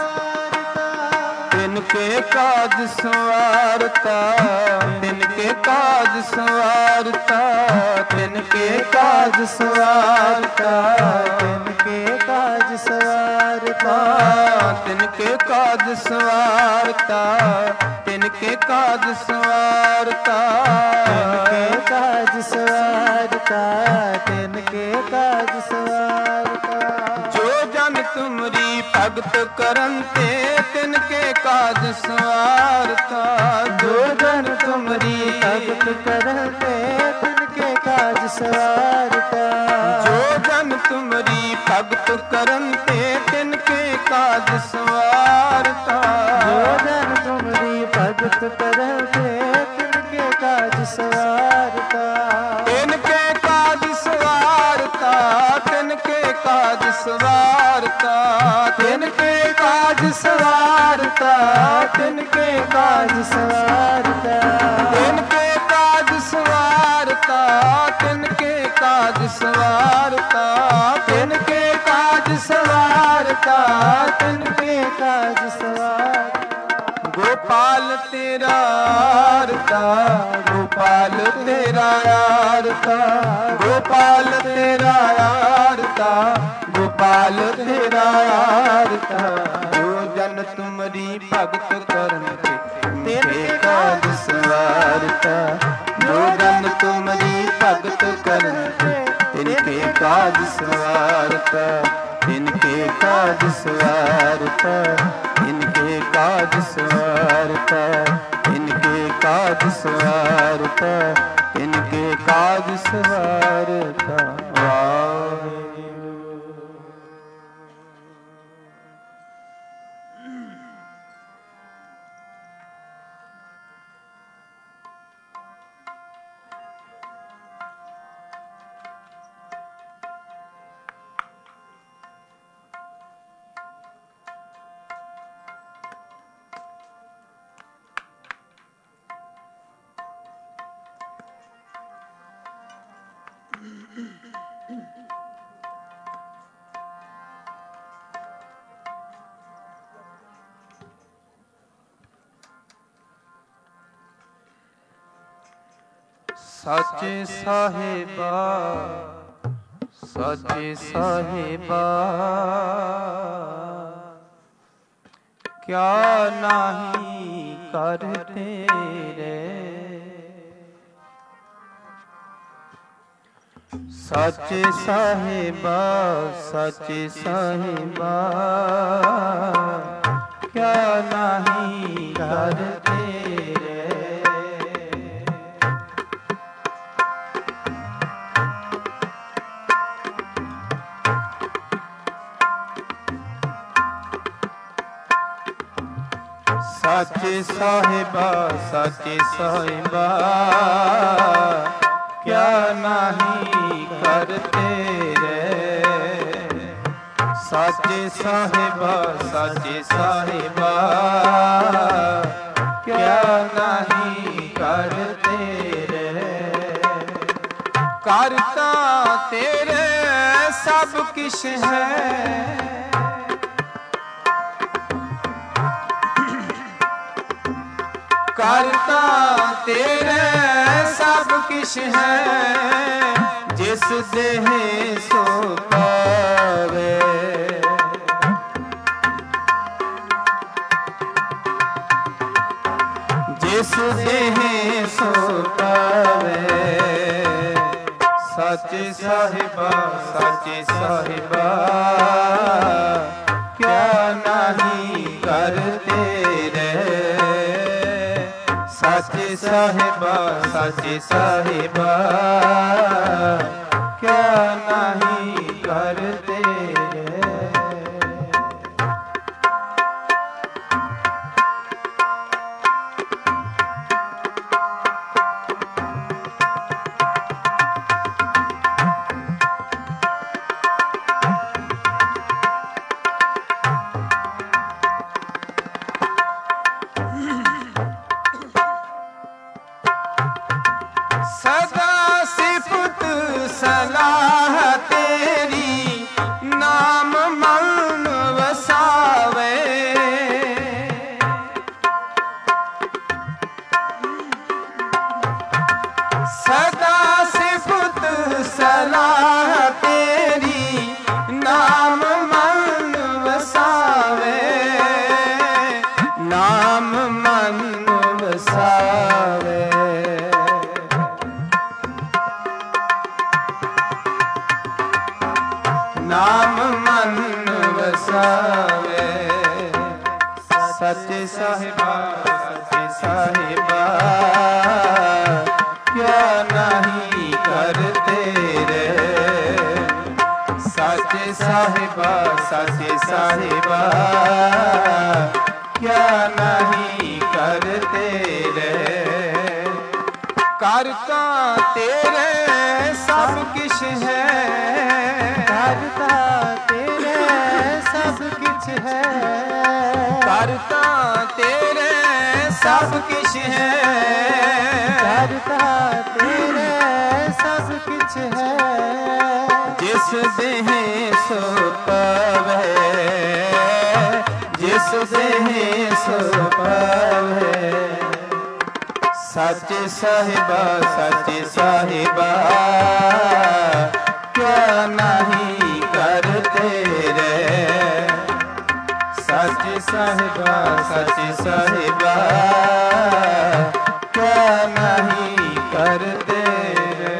ਤਿਨ ਕੇ ਕਾਜ ਸਵਾਰਤਾ ਤਿਨ ਕੇ ਕਾਜ ਸਵਾਰਤਾ ਤਿਨ ਕੇ ਕਾਜ ਸਵਾਰਤਾ ਤਿਨ ਕੇ ਕਾਜ ਸਵਾਰਤਾ ਤਿਨ ਕੇ ਕਾਜ ਸਵਾਰਤਾ ਤਿਨ ਕੇ ਕਾਜ ਸਵਾਰਤਾ ਤਿਨ ਕੇ ਕਾਜ ਸਵਾਰਤਾ ਤਿਨ ਕੇ ਕਾਜ ਸਵਾਰਤਾ ਜੋ ਜਨ ਤੁਮਰੀ ਭਗਤ ਕਰਨ ਤੇ ਤਿਨ ਕੇ ਕਾਜ ਸਵਾਰਤਾ ਜੋ ਜਨ ਤੁਮਰੀ ਭਗਤ ਕਰਨ ਤੇ ਤਿਨ ਕੇ ਕਾਜ ਸਵਾਰਤਾ ਜੋ ਜਨ ਤੁਮਰੀ ਭਗਤ ਕਰਨ ਤੇ ਤਿਨ ਕੇ ਕਾਜ ਸਵਾਰਤਾ ਜੋ ਜਨ ਤੁਮਰੀ ਭਗਤ ਕਰਨ ਤੇ ਤਿਨ ਕੇ ਕਾਜ ਸਵਾਰਤਾ ਤਿਨ ਕੇ ਕਾਜ ਸਵਾਰਤਾ ਤਿਨ ਕੇ ਕਾਜ ਸਵਾਰਤਾ ਤਿਨ ਕੇ ਕਾਜ ਸਵਾਰਤਾ ਤਿਨ ਕੇ ਕਾਜ ਸਵਾਰਤਾ ਤਿਨ ਕੇ ਕਾਜ ਸਵਾਰਤਾ ਤਿਨ ਕੇ ਕਾਜ ਸਵਾਰਤਾ ਤਿਨ ਕੇ ਕਾਜ ਸਵਾਰਤਾ ਤਿਨ ਕੇ ਕਾਜ ਸਵਾਰ ਗੋਪਾਲ ਤੇਰਾ ਆਰਤਾ ਗੋਪਾਲ ਤੇਰਾ ਆਰਤਾ ਗੋਪਾਲ ਤੇਰਾ ਆਰਤਾ कृपाल तेरा आरता। जो जन तुमरी भगत करन ते तिनके काज सवारता। जो जन तुमरी भगत करन ते तिनके काज सवारता। तिनके काज सवारता। इनके काज सवारता। इनके काज सवारता। इनके काज सवारता। साचे साहिबा साचे साहिबा क्या नहीं करते रे। साचे साहिबा साचे साहिबा क्या नहीं करते रे। साचे साहिबा साचे साहिबा क्या नहीं करते रे। साचे साहिबा साचे साहिबा क्या नहीं करते रे। करता तेरे सब किश है। करता तेरे सब किश है। जिस देह सो पावे। जिस देह सो पावे। साचे साहिबा साचे साहिबा क्या नहीं करते रे। साचे साहिबा साचे साहिबा क्या नहीं करते रे। सदा सिफत सलाह तेरी नाम मन वसावे। सदा सिफत सलाह तेरी नाम मन वसावे। नाम मन वसावे। नाम मन वसावे। सच्चे साहिबा सच्चे साहिबा क्या नहीं करते रे। सच्चे साहिबा सच्चे साहिबा क्या नहीं करते रे। करता तेरे सब किश है। करता तेरे सब किछ है। करता तेरे सब किछ है। करता तेरे सब किछ है। जिस देह सो पावे। जिस देह सो पावे। साचे साहिबा साचे साहिबा क्या नहीं करते ਸਾਹਿਬਾ ਸੱਚੇ ਸਾਹਿਬਾ ਕਿਆ ਨਹੀਂ ਕਰਦੇ ਰੇ।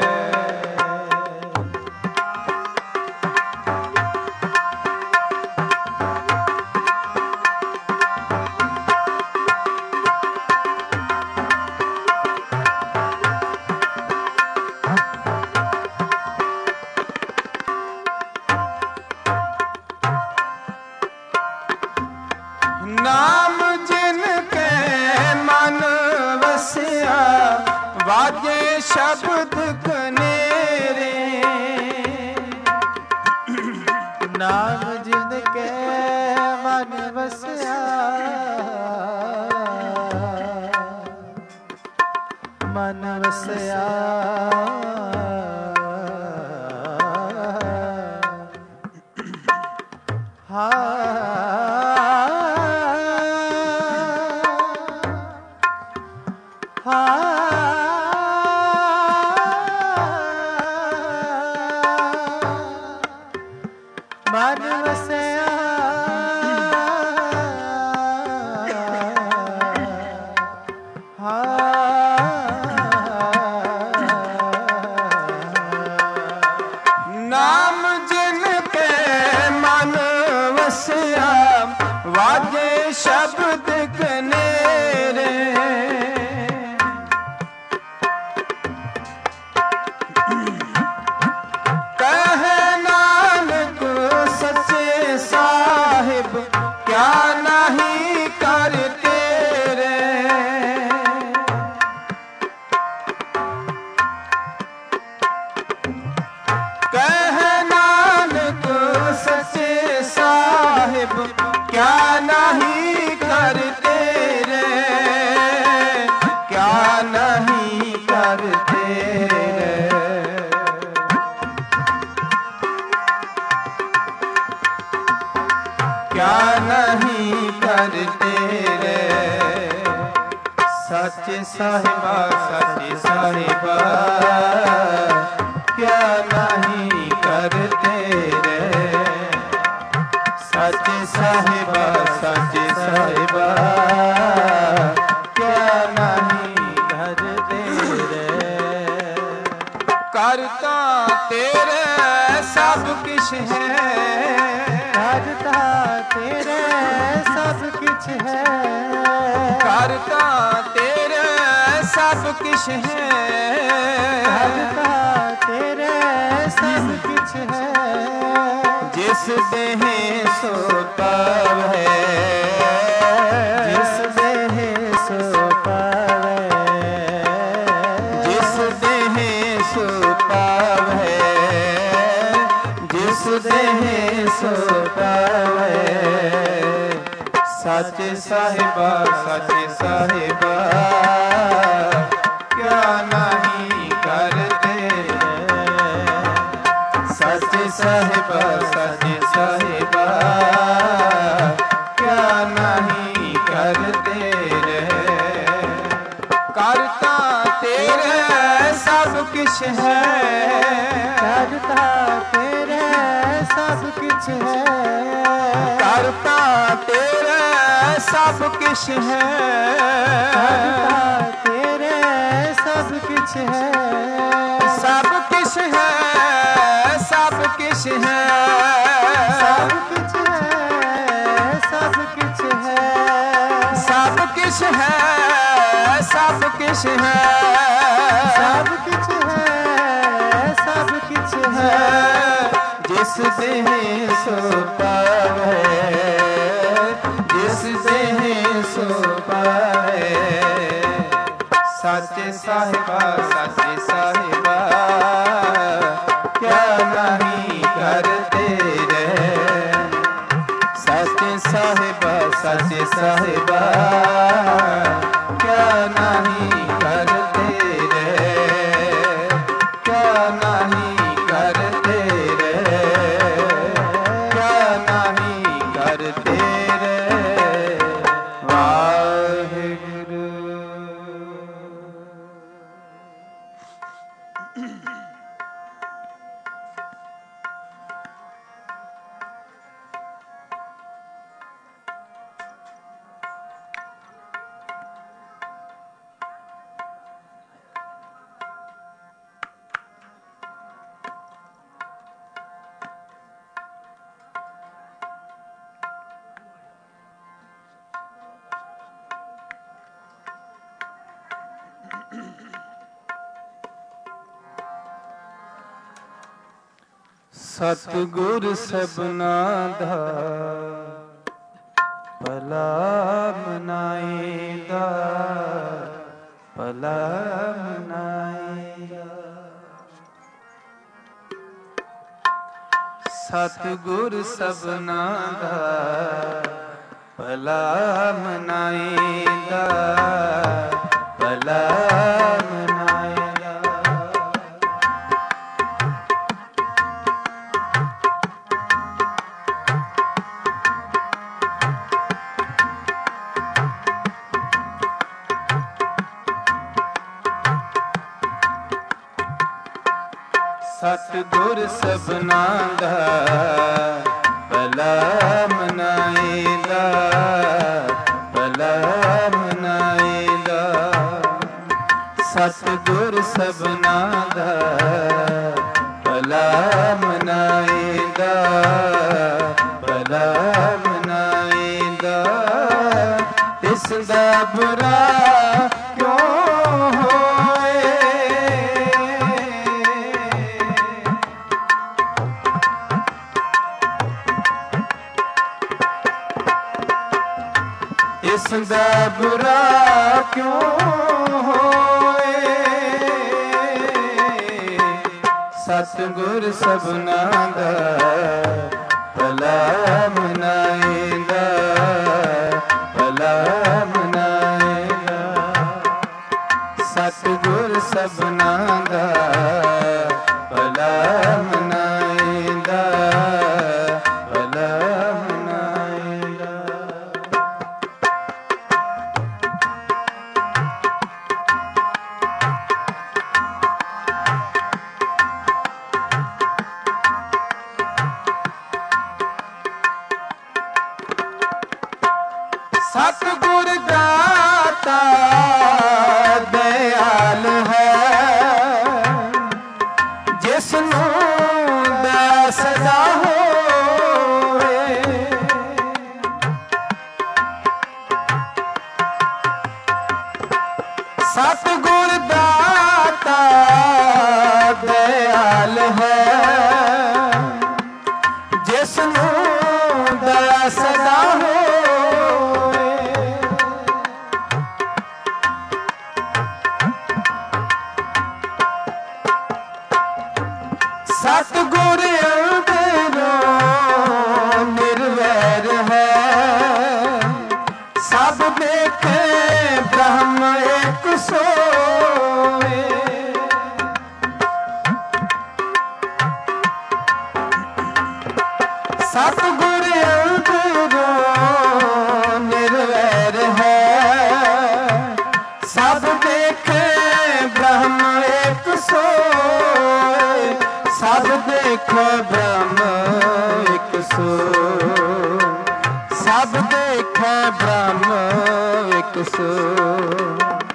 ਨਾਮ ਜਿਨ ਕੇ ਮਨ ਵਸਿਆ ਵਾਜੇ ਸ਼ਬਦ ਕਨੇਰੇ। ਨਾਮ ਜਿਨ ਕੇ ਮਨ ਵਸਿਆ ਮਨ ਵਸਿਆ ਮਨ ਵਸਿਆ ਨਾਮ ਜਿਨ ਕੇ ਮਨ ਵਸਿਆ ਵਾਜੇ ਸ਼ਬਦ ਕਨੇਰੇ। ਕਹੇ ਨਾਨਕ ਸੱਚੇ ਸਾਹਿਬ ਕਿਆ ਨਹੀਂ ਕਰ ਤੇਰੇ। ਕਹੇ ਨਾਨਕ ਸੱਚੇ ਸਾਹਿਬ ਕਿਆ ਨਹੀਂ ਕਰ ਤੇਰੇ। ਕਿਆ ਨਹੀਂ ਕਰ ਤੇਰੇ। ਕਿਆ ਨਹੀਂ ਕਰ ਤੇਰੇ। ਸੱਚੇ ਸਾਹਿਬਾ ਸੱਚੇ ਸਾਹਿਬਾ ਕਿਆ ਨਹੀਂ ਕਰ ਤੇਰੇ। ਸੱਚੇ ਸਾਹਿਬਾ ਸੱਚੇ ਸਾਹਿਬਾ ਕਿਆ ਨਹੀਂ ਕਰ ਤੇਰੇ। ਕਰਤਾ ਤੇਰੇ ਸਭ ਕਿਛ ਹੈ। ਕਰਤਾ ਤੇਰੇ ਸਭ ਕਿਛ ਹੈ। ਕਰਤਾ ਤੇਰੇ ਸਭ ਕਿਛ ਹੈ। ਕਰਤਾ ਤੇਰੇ ਸਭ ਕਿਛ ਹੈ। ਜਿਸ ਦੇਹ ਸੋ ਪਾਵੈ। ਜਿਸ ਦੇਹ ਸੋ ਪਾਵੈ। ਜਿਸ ਦੇਹ ਸੋ ਪਾਵੈ। ਜਿਸ ਦੇਹ ਸੋ ਪਾਵੈ। ਸੱਚੇ ਸਾਹਿਬਾ ਸੱਚੇ ਸਾਹਿਬਾ ਕਿਆ ਨਹੀਂ ਕਰ ਤੇਰੇ। ਸੱਚੇ ਸਾਹਿਬਾ ਸੱਚੇ ਸਾਹਿਬਾ ਕਿਆ ਨਹੀਂ ਕਰ ਤੇਰੇ। ਕਰਤਾ ਤੇਰੇ ਸਭ ਕਿਛ ਹੈ। ਕਰਤਾ ਤੇਰੇ ਸਭ ਕਿਛ ਹੈ। ਕਰਤਾ ਤੇਰੇ ਸਭ ਕਿਛ ਹੈ। ਕਰਤਾ ਤੇਰੇ ਸਭ ਕਿਛ ਹੈ। ਸਭ ਕਿਛ ਹੈ। ਸਭ ਕਿਛ ਹੈ। ਸਭ ਕਿਛ ਹੈ। ਸਭ ਕਿਛ ਹੈ। ਸਭ ਕਿਛ ਹੈ। ਸਭ ਕਿਛ ਹੈ। ਸਭ ਕਿਛ ਹੈ। ਸਭ ਕਿਛ ਹੈ। ਜਿਸ ਦੇਹ ਸੋ ਪਾਵੈ। ਜਿਸ ਦੇਹ ਸੋ ਪਾਵੈ। ਸੱਚੇ ਸਾਹਿਬਾ ਸੱਚੇ ਸਾਹਿਬਾ ਕਿਆ ਨਹੀਂ ਕਰ ਤੇਰੇ। ਸੱਚੇ ਸਾਹਿਬਾ ਸੱਚੇ ਸਾਹਿਬਾ ਕਿਆ ਨਹੀਂ ਕਰ ਤੇਰੇ। ਕਿਆ ਨਹੀਂ ਕਰ ਤੇਰੇ। ਕਿਆ ਨਹੀਂ ਕਰ ਤੇਰੇ। ਵਾਹਿਗੁਰੂ। ਸਤਿਗੁਰ ਸਭਨਾ ਦਾ ਭਲਾ ਮਨਾਈਦਾ, ਭਲਾ ਮਨਾਈਦਾ। ਸਤਿਗੁਰ ਸਭਨਾ ਦਾ ਭਲਾ ਮਨਾਈਦਾ, ਭਲਾ ਮਨਾਈਦਾ। ਸਤਿਗੁਰ ਸਭਨਾ ਦਾ ਭਲਾ ਮਨਾਈਦਾ, ਭਲਾ ਮਨਾਈਦਾ। ਸਤਿਗੁਰ ਸਭਨਾ ਦਾ ਭਲਾ ਮਨਾਈਦਾ, ਭਲਾ ਮਨਾਈਦਾ। ਤਿਸ ਦਾ ਬੁਰਾ ਕਿਉਂ ਇਸ ਦਾ ਬੁਰਾ ਕਿਉਂ ਹੋਏ। ਸਤਿਗੁਰ ਸਭਨਾ ਦਾ ਭਲਾ ਮਨਾਈਦਾ, ਭਲਾ ਮਨਾਈਦਾ। ਸਤਿਗੁਰ ਸਭਨਾ ਦਾ ਭਲਾ ਮਨਾਈਦਾ, ਭਲਾ ਮਨਾਈਦਾ। ਸਤਿਗੁਰ ਦਾਤਾ ਦਇਆਲ ਹੈ, ਜਿਸ ਨੂੰ ਦਇਆ ਸਦਾ ਹੋਵੇ। ਸਤਿਗੁਰ ਦਾਤਾ ਦਇਆਲ ਹੈ, ਜਿਸ ਨੂੰ ਦਇਆ ਸਦਾ ਹੋਵੇ। ਸਤਿਗੁਰ ਅੰਦਰੋਂ ਨਿਰਵੈਰ ਹੈ, ਸਭ ਦੇਖੇ ਬ੍ਰਹਮ ਇੱਕ ਸੋਏ। ਸਤਿਗੁਰ ਅੰਦਰੋਂ ਨਿਰਵੈਰ ਹੈ, ਸਭ ਦੇਖੇ ਬ੍ਰਹਮ ਇੱਕ ਸੋਏ। ਸਭ ਦੇਖੋ ਬ੍ਰਹਮ ਇੱਕ ਸੋਏ, ਸਭ ਦੇਖੋ ਬ੍ਰਹਮ ਇੱਕ ਸੋਏ।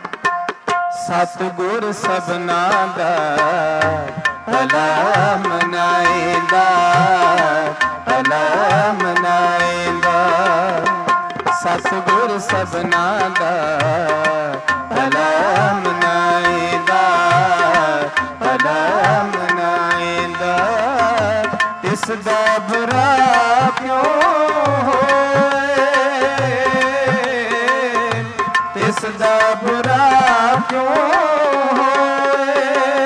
ਸਤਿਗੁਰ ਸਭਨਾ ਦਾ ਭਲਾ ਮਨਾਈਦਾ, ਭਲਾ ਮਨਾਈਦਾ। ਸਤਿਗੁਰ ਸਭਨਾ ਦਾ ਭਲਾ ਮਨਾਈਦਾ, ਭਲਾ ਮਨਾਈਦਾ। ਤਿਸ ਦਾ ਬੁਰਾ ਕਿਉਂ ਹੋਏ, ਤਿਸ ਦਾ ਬੁਰਾ ਕਿਉਂ ਹੋਏ।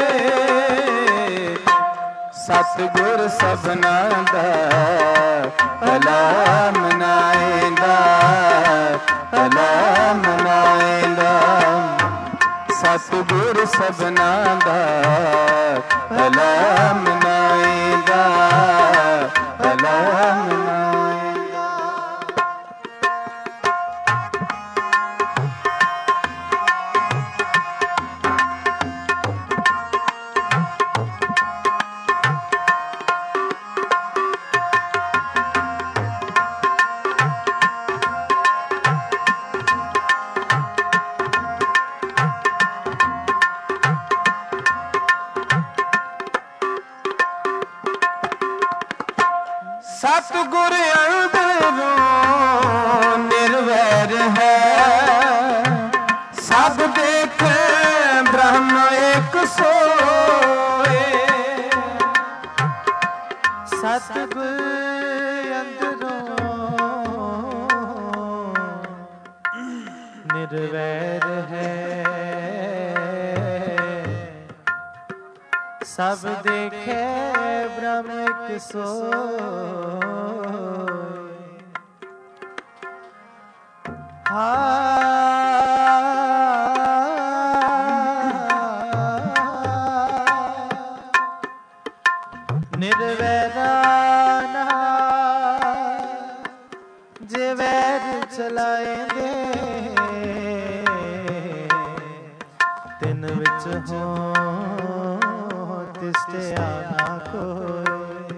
ਸਤਿਗੁਰ ਸਭਨਾ ਦਾ ਭਲਾ ਮਨਾਈਦਾ, ਭਲਾ ਮਨਾਈਦਾ। ਸਤਿਗੁਰ ਸਭਨਾ ਦਾ ਭਲਾ ਮਨਾਈਦਾ, ਭਲਾ ਮਨਾਈਦਾ। ਸਤਿਗੁਰ ਅੰਦਰੋਂ ਨਿਰਵੈਰ ਹੈ, ਸਭ ਦੇਖੇ ਬ੍ਰਹਮ ਇੱਕ ਸੋਏ। ਸਤਿਗੁਰ ਅੰਦਰੋਂ ਨਿਰਵੈਰ ਹੈ, ਸਭ ਦੇਖੇ ਬ੍ਰਹਮ ਇਕ ਸੋਇ। ਨਿਰਵੈਰਾ ਜੇ ਵੈਰ ਚਲਾਏਂਦੇ, ਤਿਨ ਵਿੱਚ ਹੋ ਤਿਸਟਿਆ ਨਾ ਕੋਈ।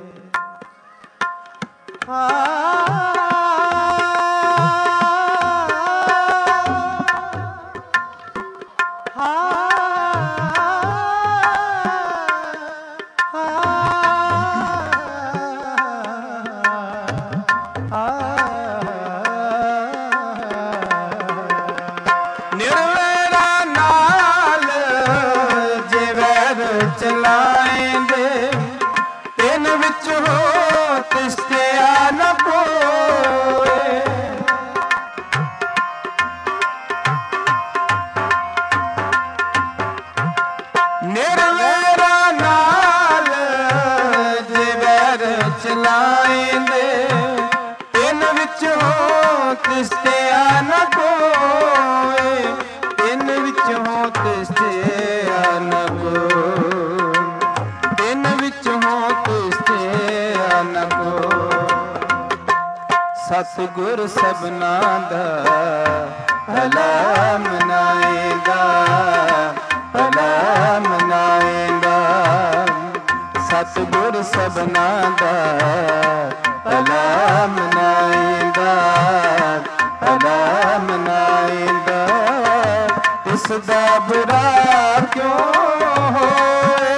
ਚਲਾਏਂਦੇ, ਤਿਨ ਵਿੱਚ ਹੋ ਤਿਸਟਿਆ ਨ ਕੋਇ। ਨਿਰਵੈਰਾ ਨਾਲ ਜੇ ਵੈਰ ਚਲਾਏਂਦੇ, ਤਿਨ ਵਿੱਚ ਹੋ ਤਿਸਟਿਆ ਨ ਕੋਇ। ਤਿਨ ਵਿੱਚ ਹੋ ਤਿਸਟਿਆ ਨ ਕੋਇ। ਸਤਿਗੁਰ ਸਭਨਾ ਦਾ ਭਲਾ ਮਨਾਏਂਦਾ, ਭਲਾ ਮਨਾਏਂਦਾ। ਸਤਿਗੁਰ ਸਭਨਾ ਦਾ ਭਲਾ ਮਨਾਏਂਦਾ, ਭਲਾ ਮਨਾਏਂਦਾ। ਇਸ ਦਾ ਬੁਰਾ ਕਿਉਂ ਹੋਏ,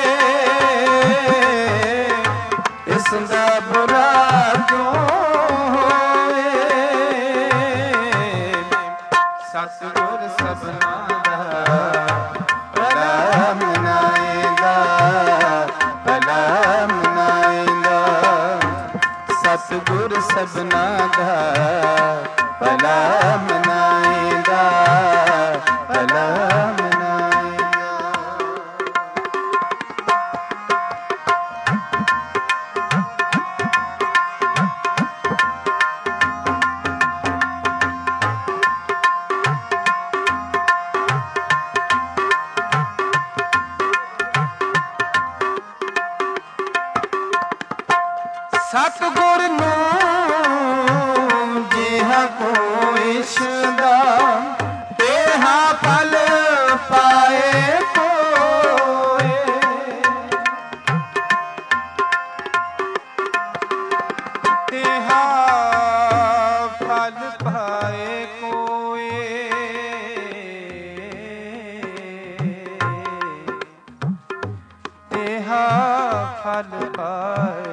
ਇਸ ਦਾ ਬੁਰਾ ਕਿਉਂ ਸਤਿਗੁਰ ਸਭਨਾ ਦਾ ਭਲਾ ਮਨਾਏਂਦਾ, ਭਲਾ ਮਨਾਏਂਦਾ। ਸਤਿਗੁਰ ਸਭਨਾ ਦਾ ਭਲਾ ਮਨਾਏਂਦਾ, ਭਲਾ ਮਨਾਏਂਦਾ। ਸਤਿਗੁਰ ਨੂੰ ਜਿਹਾ ਕੋਈ ਇਸ਼ਦਾ, ਤੇਹਾ ਫਲ ਪਾਏ ਕੋਇ। ਤੇਹਾ ਫਲ ਪਾਏ ਕੋਇ। ਤੇਹਾ ਫਲ ਪਾਏ।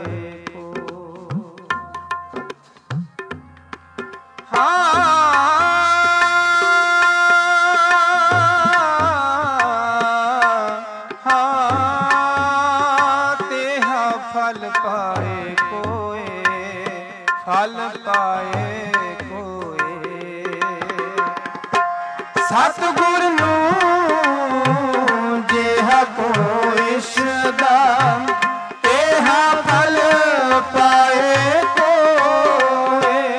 ਫਲ ਪਾਏ ਕੋਏ, ਫਲ ਪਾਏ ਕੋਏ। ਸਤਿਗੁਰ ਨੂੰ ਜਿਹਾ ਕੋਈ ਇਸ਼ਦਾ, ਤੇਹਾ ਫਲ ਪਾਏ ਕੋਏ।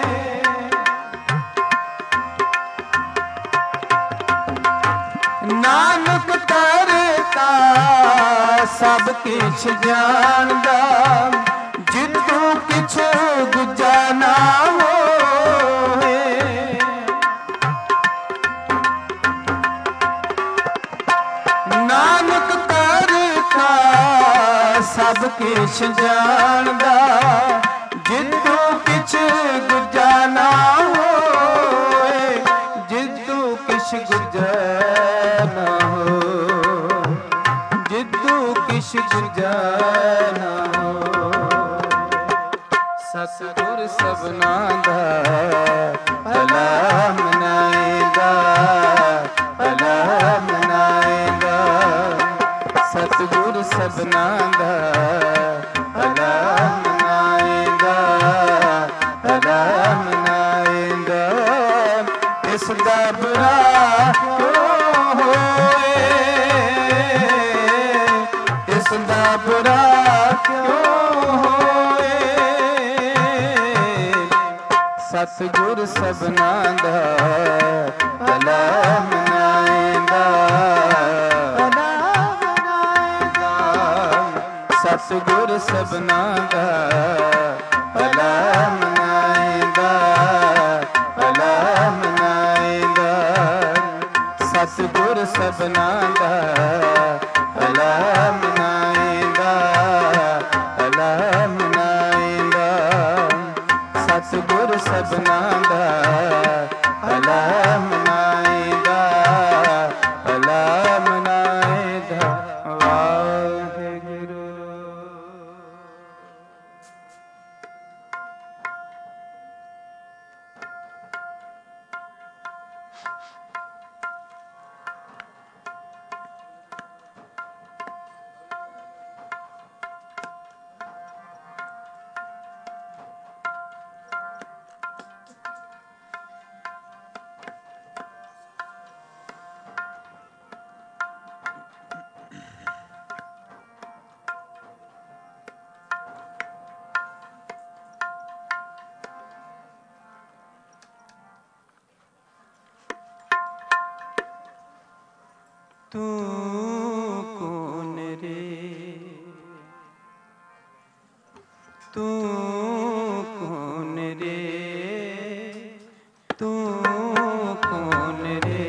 ਨਾਨਕ ਕਰਤਾ ਸਭ ਕਿਛ ਜਾਣਦਾ, ਜਿਤੋਂ ਕਿਛ ਗੁੱਜਾ ਨਾ ਹੋਏ। ਨਾਨਕ ਕਰਤਾ ਸਭ ਕਿਛ ਜਾਣਦਾ, ਜਿਤੋਂ ਕਿਛ ਗੁੱਜਾ ਨਾ ਹੋਏ। ਜਿਤੋਂ ਕਿਛ ਗੁੱਜਾ ਨਾ ਹੋਏ, ਜਿਤੋਂ ਕਿਛ ਗੁੱਜਾ ਨਾ ਹੋਏ। ਸਤਿਗੁਰ ਸਭਨਾ ਦਾ ਭਲਾ ਮਨਾਏਂਦਾ, ਭਲਾ ਮਨਾਏਂਦਾ। ਸਤਿਗੁਰ ਸਭਨਾ ਦਾ ਭਲਾ ਮਨਾਏਂਦਾ। सतगुर सबना दा भला मनाएंदा, सतगुर सबना दा भला मनाएंदा, भला मनाएंदा, सतगुर सबना दा भला मनाएंदा, भला मनाएंदा, सतगुर सबना दा भला मनाएंदा, भला मनाएंदा। वाहिगुरू। तू कौन रे, तू कौन रे, तू कौन रे,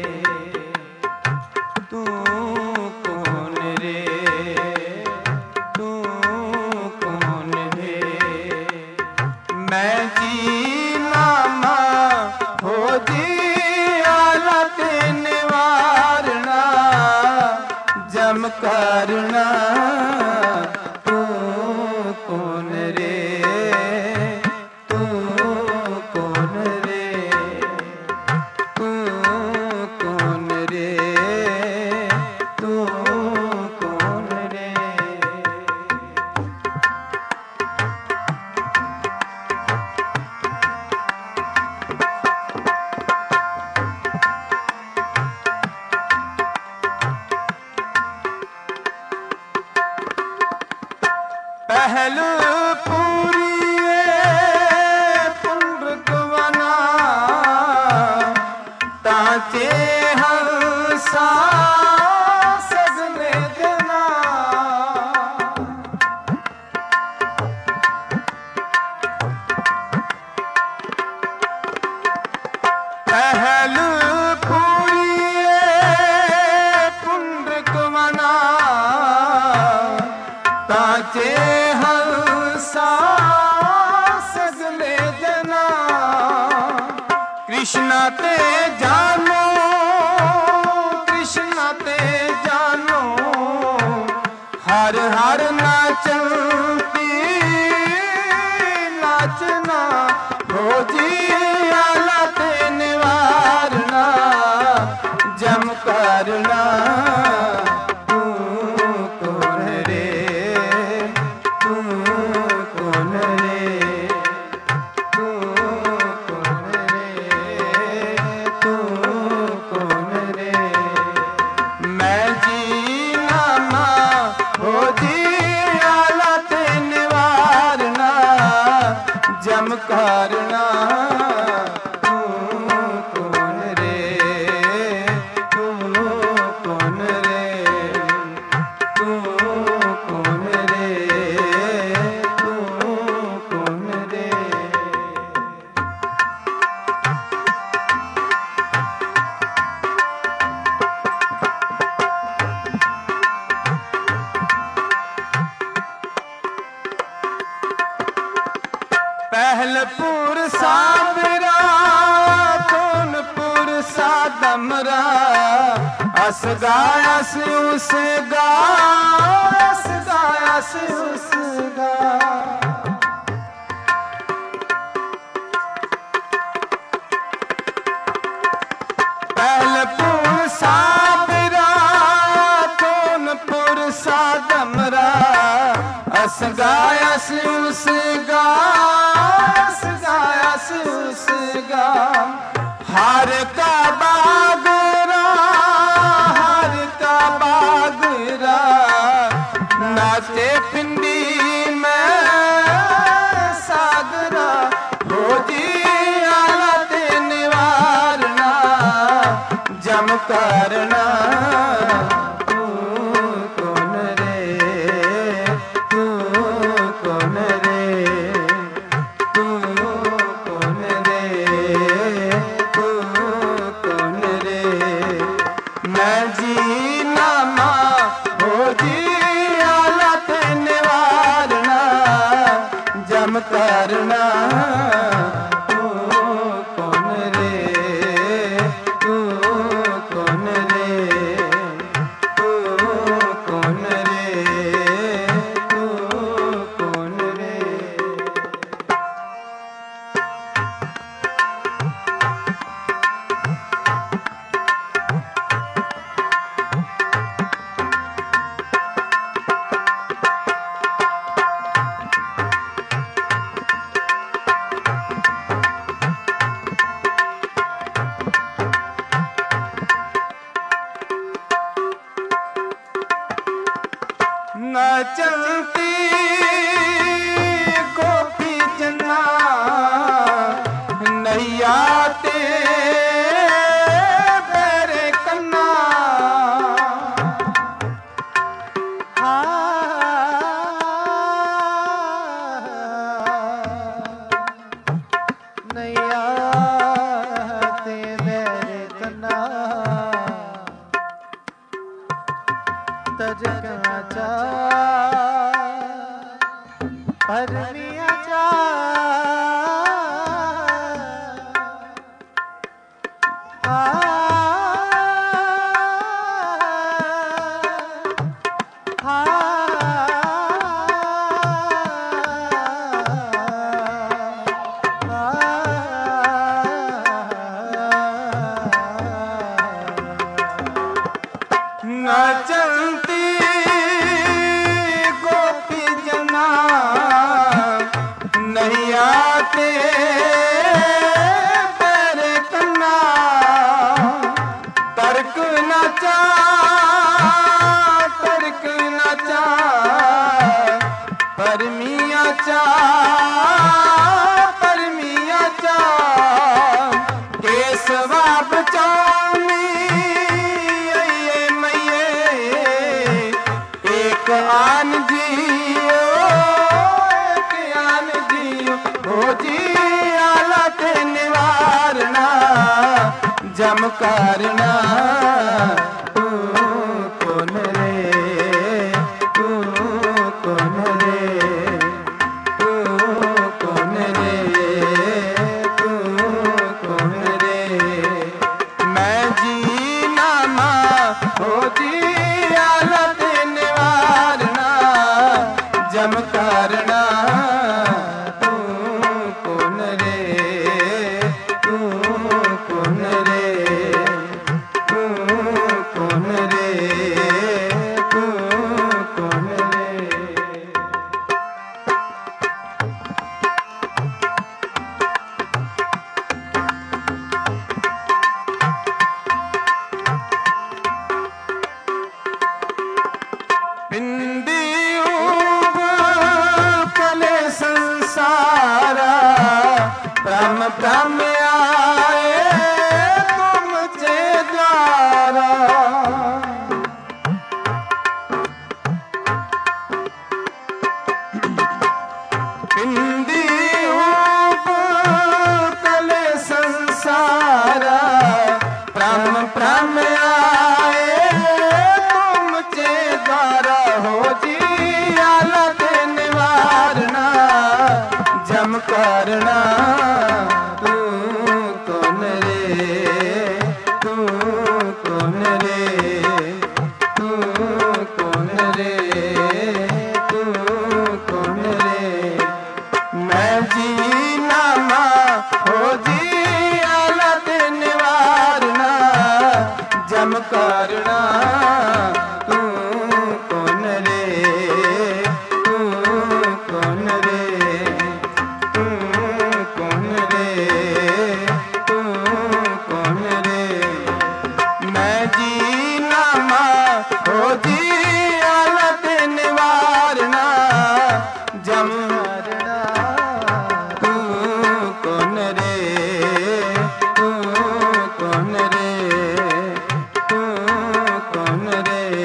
तू कौन रे, तू कौन रे। मैं जीना मां हो जी आलत निवारणा जम करना। तू कौन रे, तू कौन रे, तू कौन रे, तू कौन रे। पहल पूरी पुंडरक वना ताचे हंसा सजने जना। पहल पूरी पुंडरक वना ताचे हंसा सजने जना। कृष्णा ते जानो, कृष्णा ते जानो, हर हर नाचती नाचना। हो जी आला ते निवारना जम करना। जम करना। तू कौन रे, तू कौन रे, तू कौन रे, तू कौन रे। पहलपुर साबरा सोनपुर सादमरा अस गाया से उस गा, अस गाया से उस गा। पहलपुर साबरा सोनपुर सादमरा अस गाया से उस गा, उसगा। हर का बागरा, हर का बागरा नाचे पिंडी में सागरा। हो जी करना तू कौन रे, तू कौन रे, तू कौन रे, तू कौन रे। न चलती गोपी जना नैया ते बेरे कन्ना, नैया ते मेरे कन्ना तज कचा परमिया चा न चलती गोपी जना नैया ते बेरे कन्ना, तर्क न चा, तर्क न चा, परमिया चा, परमिया चा, केसवा बचामी आन जियो, एक आन जियो, हो जी आलत निवारना जम करना तू कौन रे, तू कौन रे, तू कौन रे, तू कौन रे। मैं जी नामा हो जी आलत जम करना तू कौन रे, तू कौन रे, तू कौन रे, तू कौन रे। पिंडी संसारा ब्रह्म ब्रह्म आए तुम चे द्वारा, पिंडी कले संसारा ब्रह्म ब्रह्म आए तुम चे द्वारा, हो जी आलत निवारना जम करना तू कौन रे, तू कौन रे, तू कौन रे, तू कौन रे। मैं जी नामा हो जी आलत निवारना जम करना तू कौन रे, तू कौन रे, तू कौन रे, तू कौन रे। मैं जी नामा हो जी आलत निवारना जम करना तू कौन रे, तू कौन रे, तू कौन रे,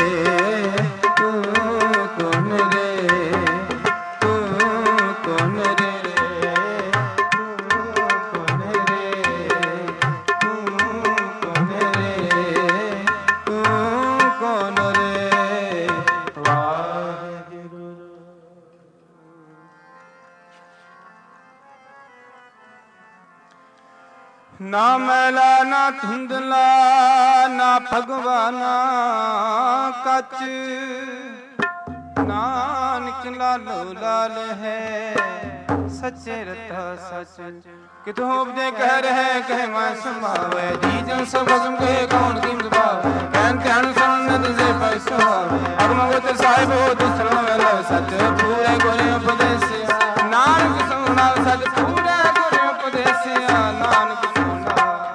ਨਾ ਮੈਲਾ ਨਾ ਧੁੰਦਲਾ ਨਾ ਭਗਵਾਨਾ ਕੱਚ, ਨਾਨਕ ਲਾਲੋ ਲਾਲ ਹੈ ਸੱਚੇ ਰਤਾ ਸੱਚ। ਕਿਤੋਂ ਉਪਜੇ ਕਹਿ ਰਹਿ ਕਹਿ ਮੈਂ ਸਮਾਵੇ, ਜੀ ਜਨ ਸਭ ਭਸਮ ਕੇ ਕੌਣ ਕੀਮਤ ਪਾਵੇ। ਕਹਿਣ ਧਿਆਨ ਸੁਣ ਤੁਝੇ ਪੈਸੋ ਅਗਮ ਗੋਚਰ ਸਾਹਿਬ ਹੋ ਦੁਸਰਨ ਵੇਲੇ ਸੱਚ ਪੂਰੇ ਗੁਰ ਉਪਦੇਸਿਆ। ਨਾਨਕ ਸੁਣਾ ਸੱਚ ਪੂਰੇ ਗੁਰ ਉਪਦੇਸਿਆ, ਨਾਨਕ ਸੁਣਾ।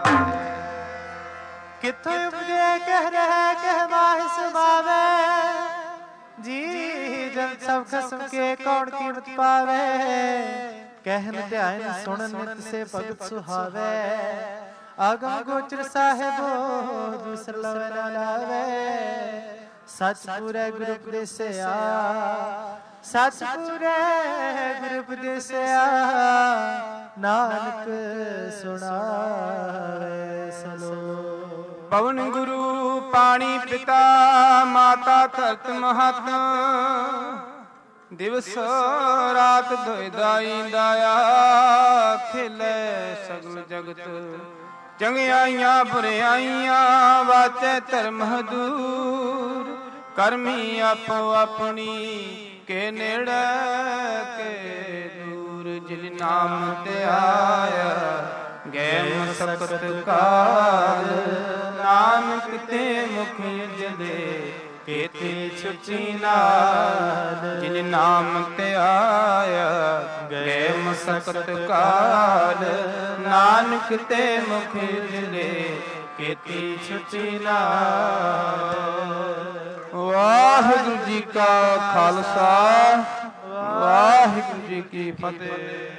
ਕਿਤੋਂ ਉਪਜੇ ਕਹਿ ਰਹਿ ਕਹਿ ਮਾਹਿ ਸਮਾਵੇ, ਜੀ ਜਨ ਸਭ ਖਸਮ ਕੇ ਕੌਣ ਕੀਮਤ ਪਾਵੇ। ਕਹਿਨ ਧਿਆਨ ਸੁਣਨ ਨਿਤ ਸੇ ਭਗਤ ਸੁਹਾਵੇ, ਆਗਮ ਗੋਚਰ ਸਾਹਿਬੋ ਦੂਸਰ ਲਵੇ ਨਾ ਲਾਵੇ। ਸੱਚ ਪੂਰੇ ਗੁਰੂ ਉਪਦੇਸਿਆ, ਸੱਚ ਪੂਰੇ ਗੁਰੂ ਉਪਦੇਸਿਆ, ਨਾਨਕ ਸੁਣਾਵੇ ਸਲੋ। ਪਵਨ ਗੁਰੂ ਪਾਣੀ ਪਿਤਾ ਮਾਤਾ ਧਰਤ ਮਹਤ, ਦਿਵਸ ਰਾਤ ਦੋਇ ਦਾਈ ਦਾਇਆ। ਖੇਲੇ ਸਗਲ ਜਗਤ ਚੰਗਿਆਈਆਂ ਬੁਰਿਆਈਆਂ, ਵਾਚੈ ਧਰਮ ਦੂਰ। ਕਰਮੀ ਆਪੋ ਆਪਣੀ ਕੇ ਨੇੜੇ ਕੇ ਦੂਰ। ਜਿਨ ਨਾਮ ਤੇ ਆਇਆ ਗੈ ਮਸਕਤ ਕਾਲ, ਨਾਨਕ ਤੇ ਮੁਖ ਜਦੇ ਕੇਤੀ ਛੁਟੀ ਨਾਲ। ਜਿਨ ਨਾਮ ਤੇ ਆਇਆ ਗਏ ਮਸਕਤ ਕਾਲ, ਨਾਨਕ ਤੇ ਮੁਖ ਜਦੇ ਕੇਤੀ ਛੁਟੀ ਨਾਲ। ਵਾਹਿਗੁਰੂ ਜੀ ਕਾ ਖਾਲਸਾ, ਵਾਹਿਗੁਰੂ ਜੀ ਕੀ ਫਤਿਹ।